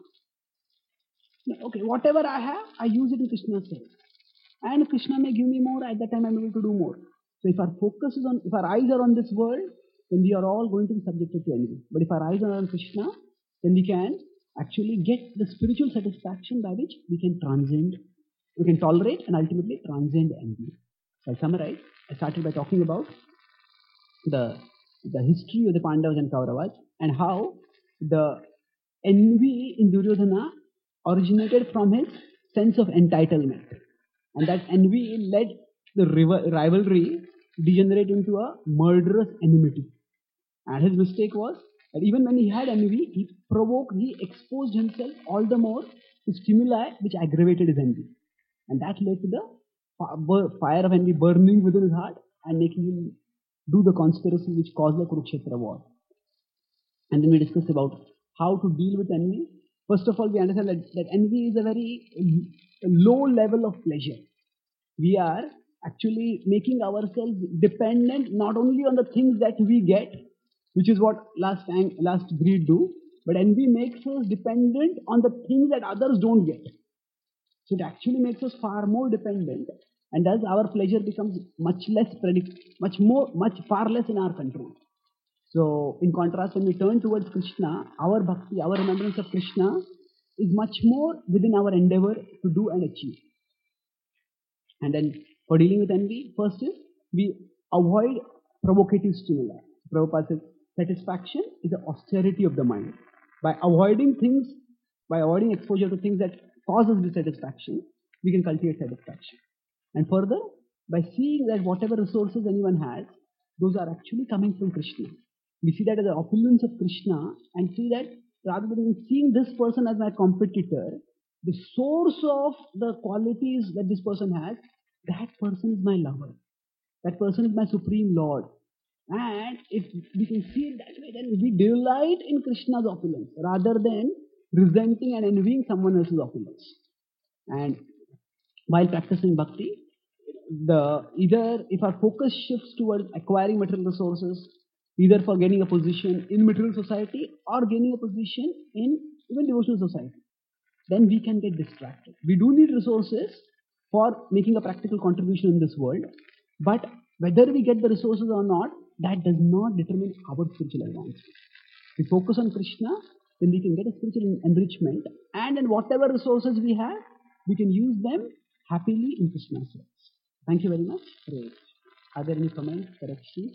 okay, whatever I have, I use it in Krishna's service. And Krishna may give me more, at that time I'm able to do more. So if our focus is on, if our eyes are on this world, then we are all going to be subjected to envy. But if our eyes are on Krishna, then we can actually get the spiritual satisfaction by which we can transcend, we can tolerate and ultimately transcend envy. So I'll summarize. I started by talking about the history of the Pandavas and Kauravas and how the envy in Duryodhana originated from his sense of entitlement. And that envy led the rivalry degenerate into a murderous enmity. And his mistake was that even when he had envy, he exposed himself all the more to stimuli which aggravated his envy. And that led to the fire of envy burning within his heart and making him do the conspiracy which caused the Kurukshetra war. And then we discussed about how to deal with envy. First of all, we understand that envy is a very low level of pleasure. We are actually making ourselves dependent not only on the things that we get, which is what last greed do, but envy makes us dependent on the things that others don't get. So it actually makes us far more dependent, and thus our pleasure becomes much far less in our control. So in contrast, when we turn towards Krishna, our bhakti, our remembrance of Krishna is much more within our endeavor to do and achieve. And then for dealing with envy, first is we avoid provocative stimuli. Prabhupada says satisfaction is the austerity of the mind. By avoiding exposure to things that cause us dissatisfaction, we can cultivate satisfaction. And further, by seeing that whatever resources anyone has, those are actually coming from Krishna. We see that as the opulence of Krishna and see that rather than seeing this person as my competitor, the source of the qualities that this person has, that person is my lover. That person is my supreme Lord. And if we can see it that way, then we delight in Krishna's opulence rather than resenting and envying someone else's opulence. And while practicing bhakti, either if our focus shifts towards acquiring material resources, either for gaining a position in material society or gaining a position in even devotional society, then we can get distracted. We do need resources for making a practical contribution in this world, but whether we get the resources or not, that does not determine our spiritual advancement. We focus on Krishna, then we can get a spiritual enrichment, and in whatever resources we have, we can use them happily in Krishna's service. Thank you very much. Are there any comments, corrections?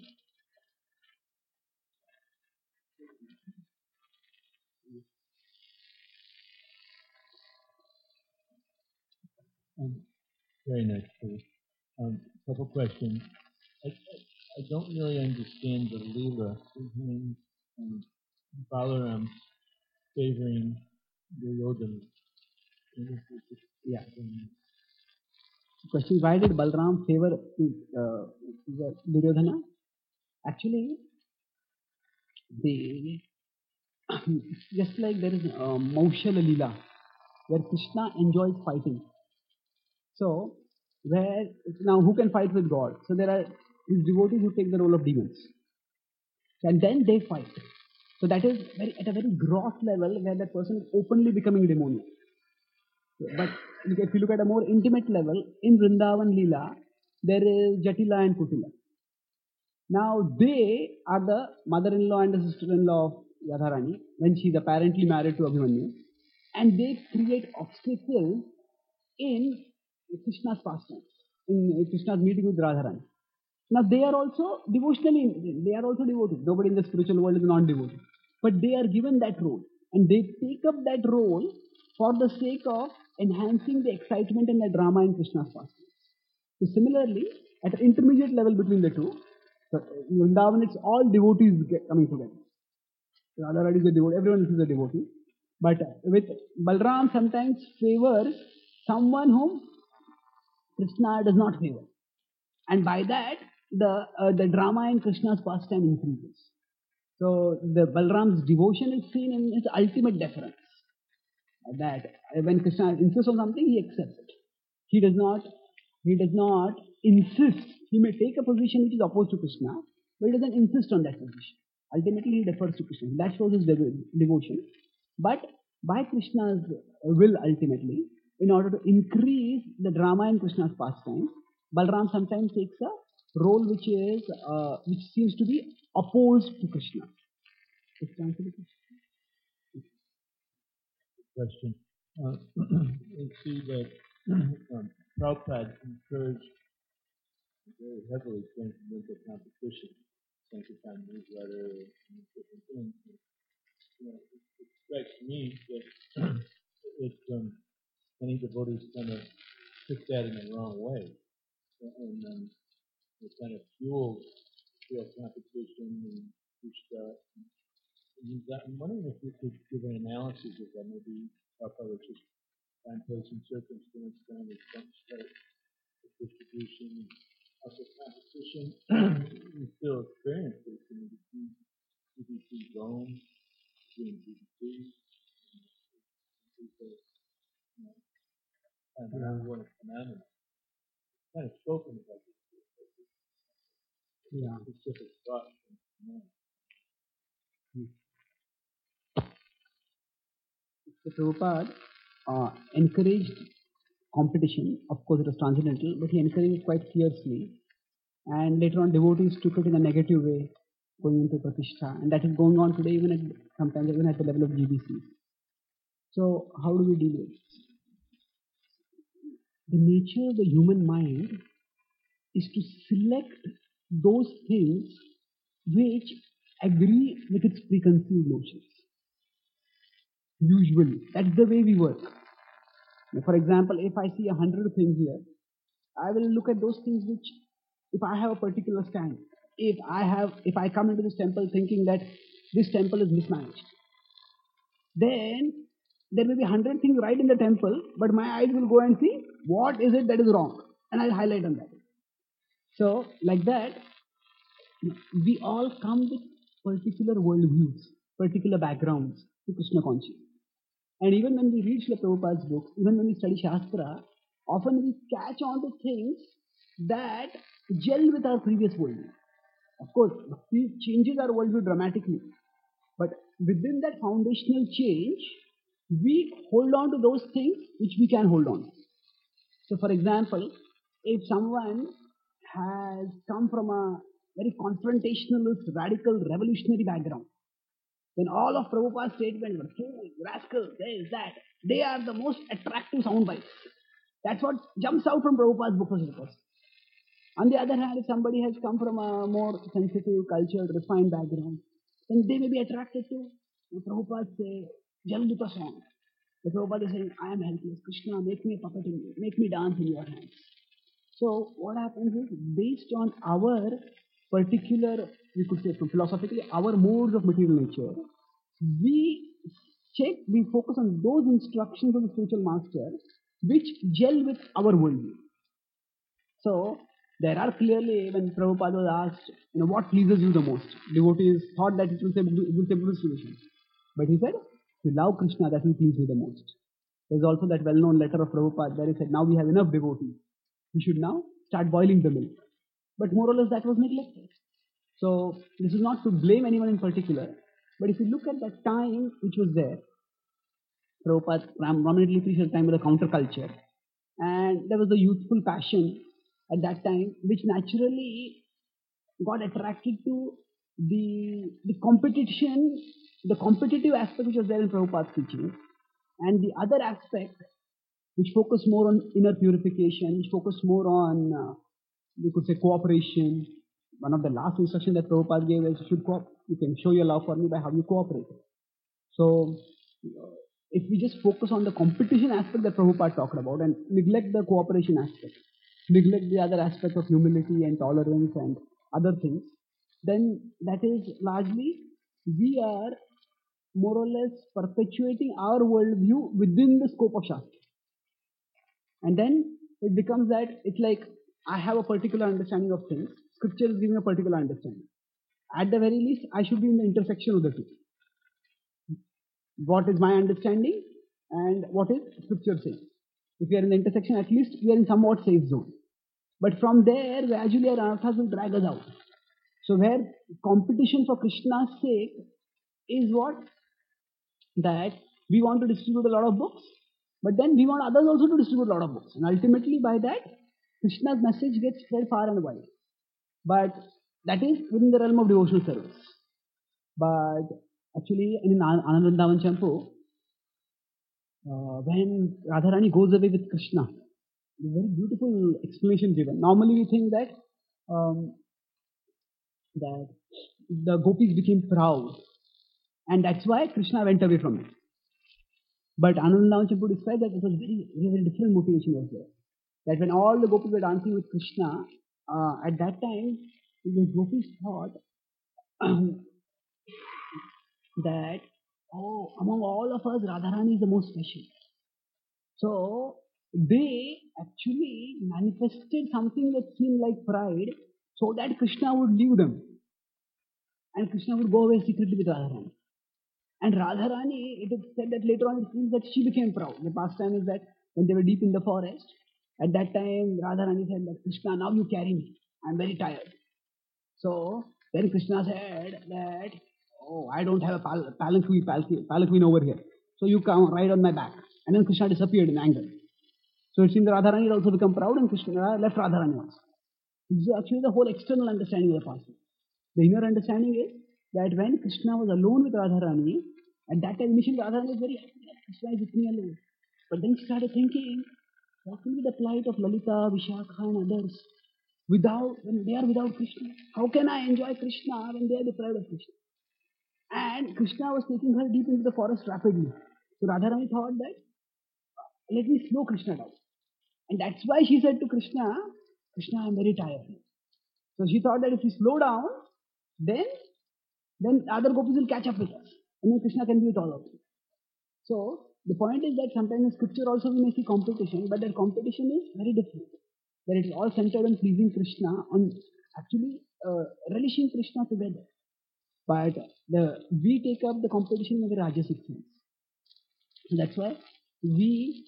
Very nice. Couple questions. I don't really understand the Leela between Balaram favoring Duryodhana. Yeah. Question: why did Balram favor Duryodhana? Actually, just like there is Maushala Leela, where Krishna enjoys fighting. So, who can fight with God? So there are these devotees who take the role of demons, and then they fight. So that is at a very gross level where that person is openly becoming demoniac. But if you look at a more intimate level, in Vrindavan Leela, there is Jatila and Kutila. Now they are the mother-in-law and the sister-in-law of Radharani when she is apparently married to Abhimanyu, and they create obstacles in Krishna's pastime. in Krishna's meeting with Radharani. Now they are also they are also devotees. Nobody in the spiritual world is non-devotee. But they are given that role. And they take up that role for the sake of enhancing the excitement and the drama in Krishna's pastime. So similarly, at an intermediate level between the two, in Vrindavan it's all devotees coming together. Radharani is a devotee, everyone is a devotee. But with Balram sometimes favors someone whom Krishna does not favor. And by that, the drama in Krishna's pastime increases. So the Balram's devotion is seen in his ultimate deference. That when Krishna insists on something, he accepts it. He does not insist. He may take a position which is opposed to Krishna, but he doesn't insist on that position. Ultimately, he defers to Krishna. That shows his devotion. But by Krishna's will, ultimately, in order to increase the drama in Krishna's pastime, Balram sometimes takes a role which seems to be opposed to Krishna. Question. We see that Prabhupada encouraged very heavily transcendental competition, Sankirtan newsletter, and different things. It strikes me that many devotees kind of took that in the wrong way, and it kind of fueled competition and pushta. I'm wondering if you could give an analysis of that. Maybe Prabhupada was just time, place, and circumstance, kind of start the distribution. Also, competition. We still experience this in between BBC Rome, between BBC, and everyone is phenomenal. Kind of spoken about this. Yeah. Specific thoughts. So Prabhupada encouraged competition. Of course, it was transcendental, but he encouraged it quite fiercely. And later on, devotees took it in a negative way, going into pratishtha. And that is going on today, sometimes even at the level of GBC. So, how do we deal with this? The nature of the human mind is to select those things which agree with its preconceived notions. Usually, that's the way we work. Now, for example, if I see 100 things here, I will look at those things which, if I have a particular stand, if I come into this temple thinking that this temple is mismanaged, then there may be 100 things right in the temple, but my eyes will go and see what is it that is wrong, and I'll highlight on that. So, like that, we all come with particular worldviews, particular backgrounds to Krishna consciousness. And even when we read Srila Prabhupada's books, even when we study Shastra, often we catch on to things that gel with our previous worldview. Of course, Bhakti changes our worldview dramatically. But within that foundational change, we hold on to those things which we can hold on to. So, for example, if someone has come from a very confrontationalist, radical, revolutionary background, then all of Prabhupada's statements were fool, rascal, this, that. They are the most attractive sound bites. That's what jumps out from Prabhupada's book of reports. On the other hand, if somebody has come from a more sensitive, cultured, refined background, then they may be attracted to Prabhupada say, Jalduta song. The Prabhupada is saying, I am helpless. Krishna, make me a puppet in you. Make me dance in your hands. So what happens is, based on our particular, we could say philosophically, our modes of material nature, we focus on those instructions of the spiritual master which gel with our worldview. So, there are clearly, when Prabhupada was asked, what pleases you the most? Devotees thought that it will say Buddhist solution. But he said, to love Krishna, that will please you the most. There's also that well-known letter of Prabhupada where he said, now we have enough devotees. We should now start boiling the milk. But more or less that was neglected. So, this is not to blame anyone in particular, but if you look at that time which was there, Prabhupada prominently preached at the time of the counterculture, and there was a youthful passion at that time which naturally got attracted to the competition, the competitive aspect which was there in Prabhupada's teaching, and the other aspect, which focus more on inner purification, which focus more on, we could say, cooperation. One of the last instructions that Prabhupada gave is you can show your love for me by how you cooperate. So, if we just focus on the competition aspect that Prabhupada talked about and neglect the cooperation aspect, neglect the other aspect of humility and tolerance and other things, then that is largely we are more or less perpetuating our worldview within the scope of Shastra. And then it becomes that it's like I have a particular understanding of things, scripture is giving a particular understanding. At the very least, I should be in the intersection of the two. What is my understanding and what is scripture saying? If we are in the intersection, at least we are in somewhat safe zone. But from there, gradually our anarthas will drag us out. So where competition for Krishna's sake is what? That we want to distribute a lot of books, but then we want others also to distribute a lot of books. And ultimately by that, Krishna's message gets spread far and wide. But that is within the realm of devotional service. But actually in Anand Vrindavan Champu, when Radharani goes away with Krishna, a very beautiful explanation given. Normally we think that that the gopis became proud, and that's why Krishna went away from them. But Anand Vrindavan Champu described that it was very different motivation was there. That when all the gopis were dancing with Krishna, at that time the gopis thought that, oh, among all of us, Radharani is the most special. So they actually manifested something that seemed like pride so that Krishna would leave them. And Krishna would go away secretly with Radharani. And Radharani, it is said that later on it seems that she became proud. The pastime is that when they were deep in the forest, at that time Radharani said that, Krishna, now you carry me. I'm very tired. So then Krishna said that, oh, I don't have a palanquin over here. So you come ride on my back. And then Krishna disappeared in anger. So it seems that Radharani had also become proud and Krishna left Radharani also. This is actually the whole external understanding of the pastime. The inner understanding is that when Krishna was alone with Radharani, at that time initially Radharani was very happy that Krishna is with me alone. But then she started thinking, what will be the plight of Lalita, Vishakha and others when they are without Krishna? How can I enjoy Krishna when they are deprived of Krishna? And Krishna was taking her deep into the forest rapidly. So Radharani thought that, let me slow Krishna down. And that's why she said to Krishna, Krishna, I'm very tired. So she thought that if we slow down, then other gopis will catch up with us. And then Krishna can be with all of them. So the point is that sometimes in scripture also we may see competition, but that competition is very different. That it is all centered on pleasing Krishna, on actually relishing Krishna together. But we take up the competition in the Rajasic sense. That's why we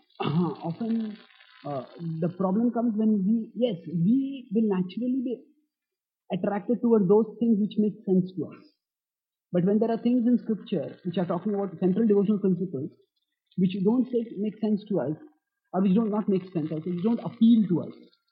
often, the problem comes when we will naturally be attracted towards those things which make sense to us. But when there are things in scripture which are talking about central devotional principles, which don't make sense to us, or which do not make sense, or which don't appeal to us.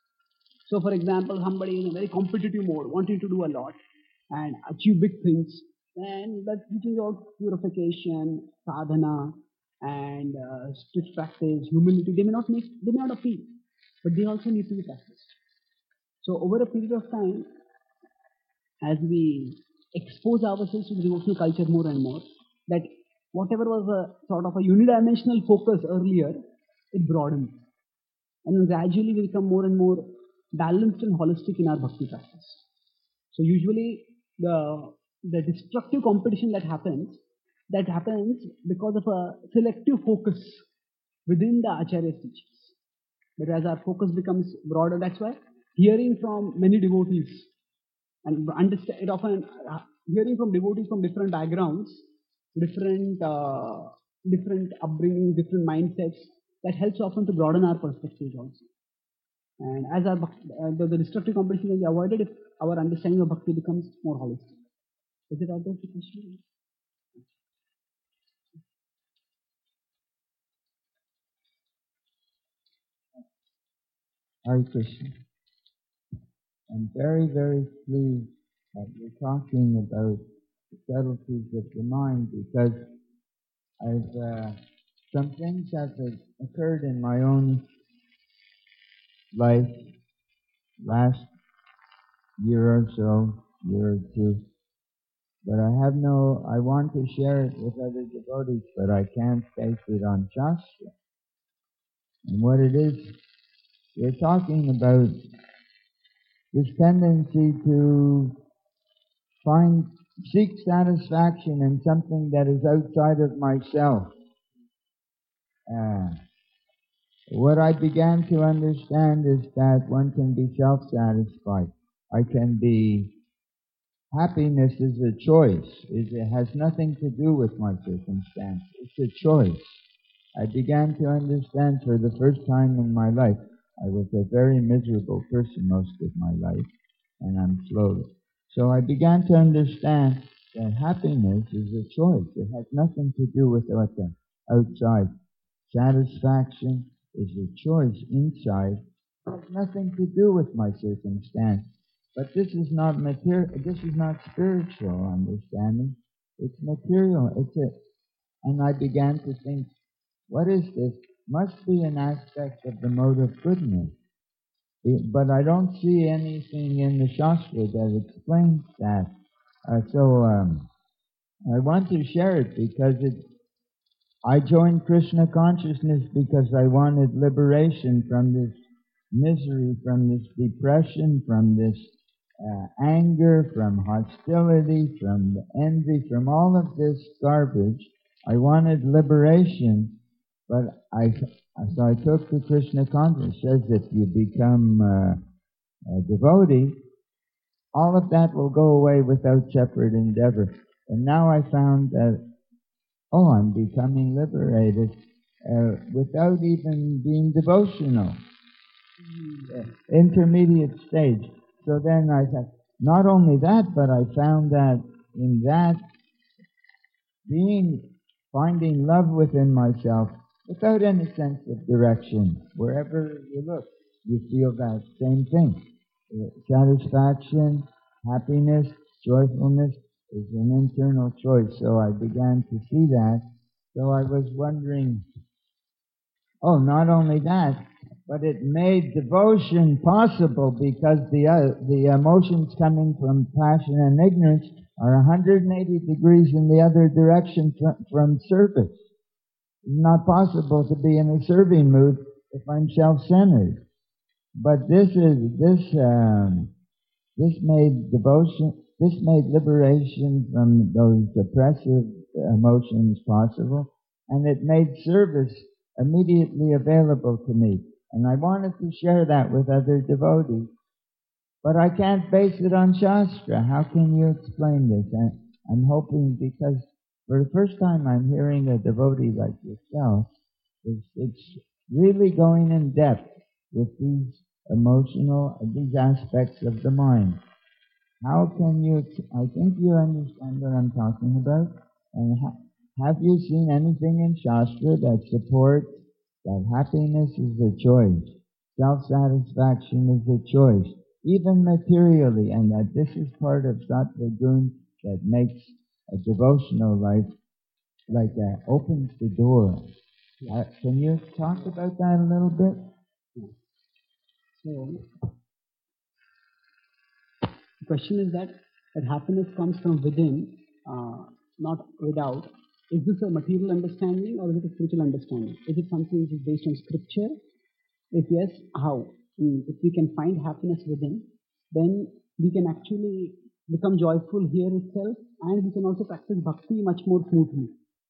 So for example, somebody in a very competitive mode, wanting to do a lot and achieve big things, then that teaching about purification, sadhana, and strict practice, humility, they may not appeal, but they also need to be practiced. So over a period of time, as we expose ourselves to the devotional culture more and more, that whatever was a sort of a unidimensional focus earlier, it broadens. And then gradually we become more and more balanced and holistic in our bhakti practice. So usually the destructive competition that happens because of a selective focus within the Acharya's teachings. But as our focus becomes broader, that's why hearing from many devotees and hearing from devotees from different backgrounds, different upbringing, different mindsets, that helps often to broaden our perspectives also. And as the destructive competition can be avoided if our understanding of bhakti becomes more holistic. Is it out there the question? Hare Krishna. I'm very, very pleased that you're talking about the subtleties of the mind, because I've some things have occurred in my own life last year or so, year or two, but I want to share it with other devotees, but I can't base it on Shastra. And what it is, we're talking about this tendency to seek satisfaction in something that is outside of myself. What I began to understand is that one can be self-satisfied. Happiness is a choice. It has nothing to do with my circumstance. It's a choice. I began to understand for the first time in my life. I was a very miserable person most of my life, and I'm slowly. So I began to understand that happiness is a choice. It has nothing to do with what's outside. Satisfaction is a choice inside. It has nothing to do with my circumstance. But this is not this is not spiritual understanding. It's material. And I began to think, what is this? Must be an aspect of the mode of goodness. But I don't see anything in the Shastra that explains that. So I want to share it because I joined Krishna consciousness because I wanted liberation from this misery, from this depression, from this anger, from hostility, from envy, from all of this garbage. I wanted liberation, but so I took to Krishna consciousness. It says if you become a devotee, all of that will go away without separate endeavor. And now I found that, I'm becoming liberated without even being devotional. Intermediate stage. So then I said, not only that, but I found that in that finding love within myself without any sense of direction. Wherever you look, you feel that same thing. Satisfaction, happiness, joyfulness is an internal choice. So I began to see that. So I was wondering, not only that, but it made devotion possible because the emotions coming from passion and ignorance are 180 degrees in the other direction from service. It's not possible to be in a serving mood if I'm self-centered. But this made liberation from those oppressive emotions possible, and it made service immediately available to me. And I wanted to share that with other devotees. But I can't base it on Shastra. How can you explain this? And I'm hoping, because for the first time I'm hearing a devotee like yourself, it's really going in depth with these these aspects of the mind. How can you, I think you understand what I'm talking about, and have you seen anything in Shastra that supports that happiness is a choice, self-satisfaction is a choice, even materially, and that this is part of Sattva Gun that makes a devotional life opens the door. Can you talk about that a little bit? So, the question is that happiness comes from within, not without. Is this a material understanding or is it a spiritual understanding? Is it something which is based on scripture? If yes, how? If we can find happiness within, then we can actually become joyful here itself, and we can also practice bhakti much more smoothly.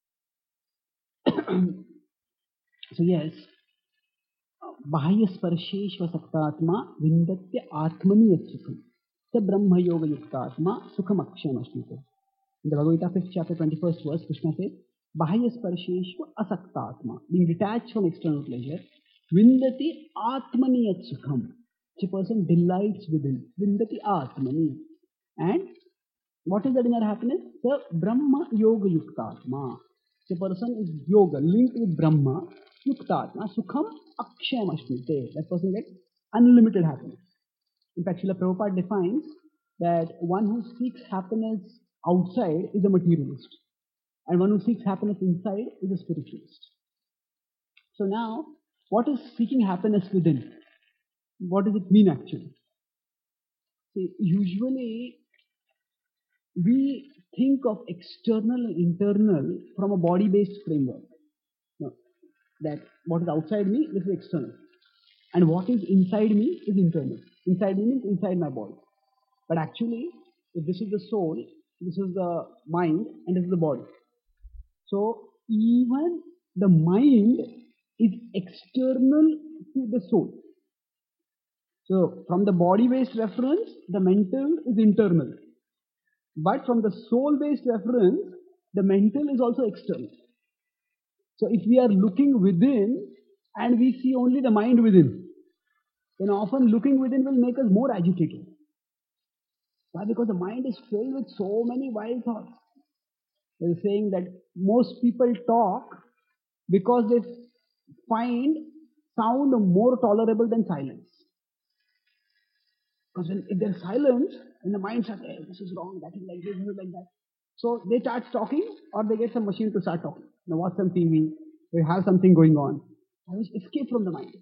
So yes, bahya sparsheshva saktatma vindatya atmani yat sukham sa brahma yoga yuktatma sukham akshayam asmite. In the Bhagavad Gita 5th chapter 21st verse, Krishna says, bahya sparsheshva asaktatma, being detached from external pleasure, vindati atmani yat sukham. Such a person delights within. Vindati atmani. And what is that inner happiness? The Brahma Yoga Yuktatma. Such a person is yoga, linked with Brahma, Yuktatma, Sukham Akshayam Ashmite. That person gets unlimited happiness. In fact, Srila Prabhupada defines that one who seeks happiness outside is a materialist, and one who seeks happiness inside is a spiritualist. So now, what is seeking happiness within? What does it mean actually? See, usually we think of external and internal from a body-based framework. No, that what is outside me, this is external. And what is inside me is internal. Inside me means inside my body. But actually, if this is the soul, this is the mind, and this is the body. So even the mind is external to the soul. So from the body-based reference, the mental is internal. But from the soul-based reference, the mental is also external. So if we are looking within and we see only the mind within, then often looking within will make us more agitated. Why? Because the mind is filled with so many wild thoughts. They're saying that most people talk because they find sound more tolerable than silence. Because if there's silence, then the mind says, hey, this is wrong, that is like this, this is like that. So they start talking, or they get some machine to start talking. Now watch some TV, they have something going on. I will escape from the mind.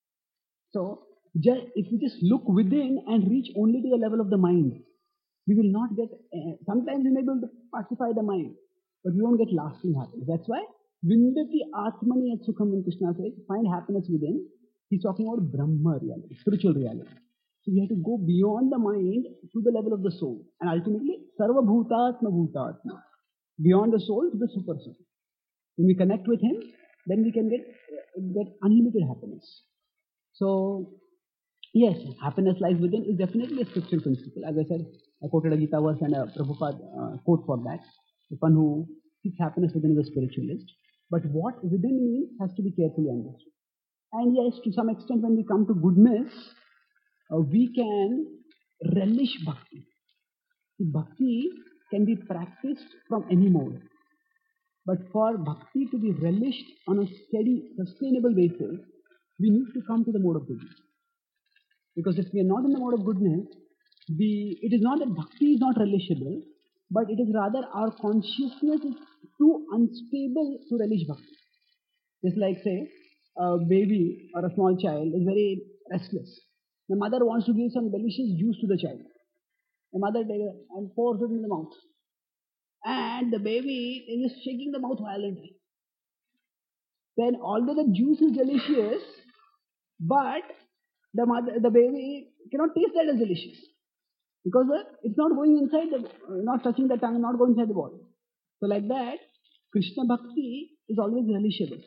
So if we just look within and reach only to the level of the mind, we will not get, sometimes we may be able to pacify the mind, but we won't get lasting happiness. That's why Vindati Atmani at Sukham, when Krishna says, find happiness within, he's talking about Brahma reality, spiritual reality. So we have to go beyond the mind to the level of the soul. And ultimately, Sarva Bhutatma Bhutatma. Beyond the soul to the super soul. When we connect with him, then we can get unlimited happiness. So, yes, happiness lies within is definitely a spiritual principle. As I said, I quoted a Gita verse and a Prabhupada quote for that. The one who seeks happiness within is a spiritualist. But what within means has to be carefully understood. And yes, to some extent, when we come to goodness, we can relish bhakti. Bhakti can be practiced from any mode. But for bhakti to be relished on a steady, sustainable basis, we need to come to the mode of goodness. Because if we are not in the mode of goodness, it is not that bhakti is not relishable, but it is rather our consciousness is too unstable to relish bhakti. It's like, say, a baby or a small child is very restless. The mother wants to give some delicious juice to the child. The mother takes it and pours it in the mouth. And the baby is just shaking the mouth violently. Then although the juice is delicious, but the baby cannot taste that as delicious. Because it's not going inside, not touching the tongue, not going inside the body. So like that, Krishna Bhakti is always relishable.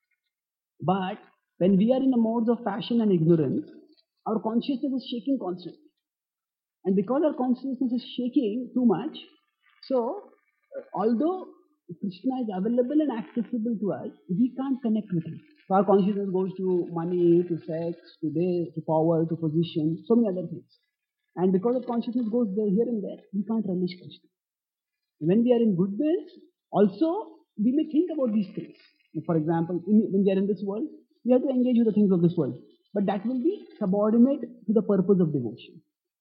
But when we are in the modes of passion and ignorance, our consciousness is shaking constantly. And because our consciousness is shaking too much, so although Krishna is available and accessible to us, we can't connect with him. So our consciousness goes to money, to sex, to this, to power, to position, so many other things. And because the consciousness goes there, here and there, we can't relish Krishna. When we are in goodness, also we may think about these things. For example, when we are in this world, we have to engage with the things of this world. But that will be subordinate to the purpose of devotion.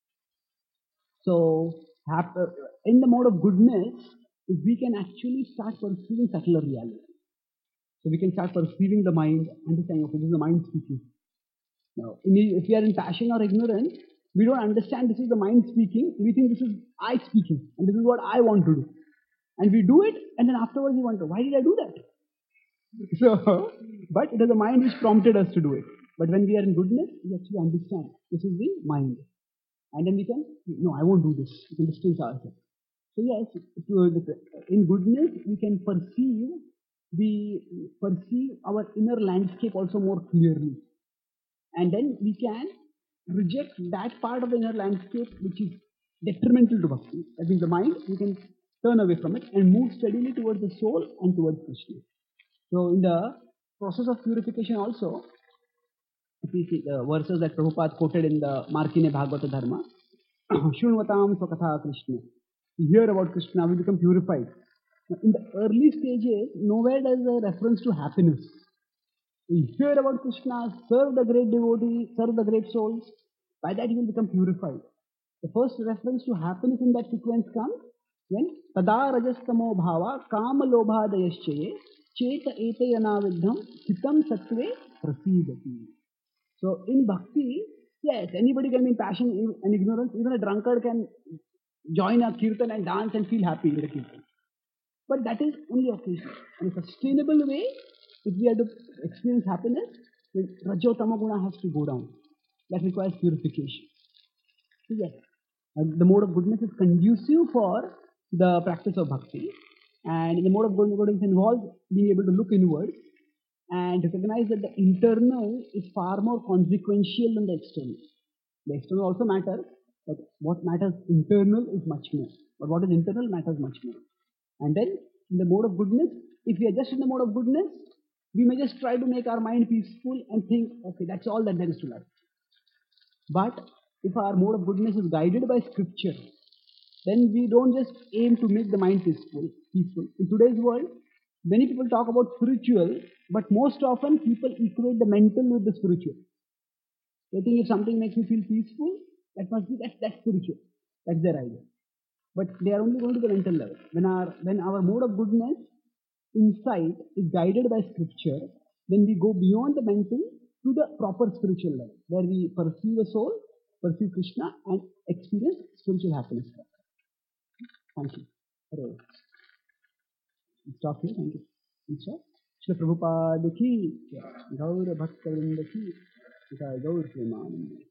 So, in the mode of goodness, we can actually start perceiving subtler reality. So we can start perceiving the mind, understanding, okay, this is the mind speaking. Now, if we are in passion or ignorance, we don't understand this is the mind speaking. We think this is I speaking, and this is what I want to do. And we do it, and then afterwards we wonder, why did I do that? So, but it is the mind which prompted us to do it. But when we are in goodness, we actually understand this is the mind. And then we can, no, I won't do this. We can distance ourselves. So yes, in goodness, we can perceive our inner landscape also more clearly. And then we can reject that part of the inner landscape which is detrimental to bhakti. That means the mind, we can turn away from it and move steadily towards the soul and towards Krishna. So in the process of purification also, if we see the verses that Prabhupada quoted in the Markine Bhagavata Dharma, Shunvatam Swakatha Krishna. We hear about Krishna, we become purified. Now, in the early stages, nowhere does a reference to happiness. We hear about Krishna, serve the great devotee, serve the great souls. By that you will become purified. The first reference to happiness in that sequence comes when Tada Rajastamo Bhava Kama Lobha Dayaschaye Cheta etayanavindham chitam sattve prasidati. So in bhakti, yes, anybody can be in passion and ignorance. Even a drunkard can join a kirtan and dance and feel happy with the kirtan. But that is only occasional. In a sustainable way, if we have to experience happiness, then Rajo Tamaguna has to go down. That requires purification. So yes, the mode of goodness is conducive for the practice of bhakti. And the mode of goodness involves being able to look inward and recognize that the internal is far more consequential than the external. The external also matters, but what matters internal is much more. But what is internal matters much more. And then, in the mode of goodness, if we are just in the mode of goodness, we may just try to make our mind peaceful and think, okay, that's all that there is to life. But if our mode of goodness is guided by scripture, then we don't just aim to make the mind peaceful. In today's world, many people talk about spiritual, but most often people equate the mental with the spiritual. They think if something makes you feel peaceful, that's spiritual. That's their idea. But they are only going to the mental level. When our mode of goodness, insight is guided by scripture, then we go beyond the mental to the proper spiritual level, where we perceive a soul, perceive Krishna, and experience spiritual happiness. Thank you. Hare. Stop here. Thank you. Stop. Shri Prabhupada ki, Gaur Bhaktavinda ki, Gaur Premananda.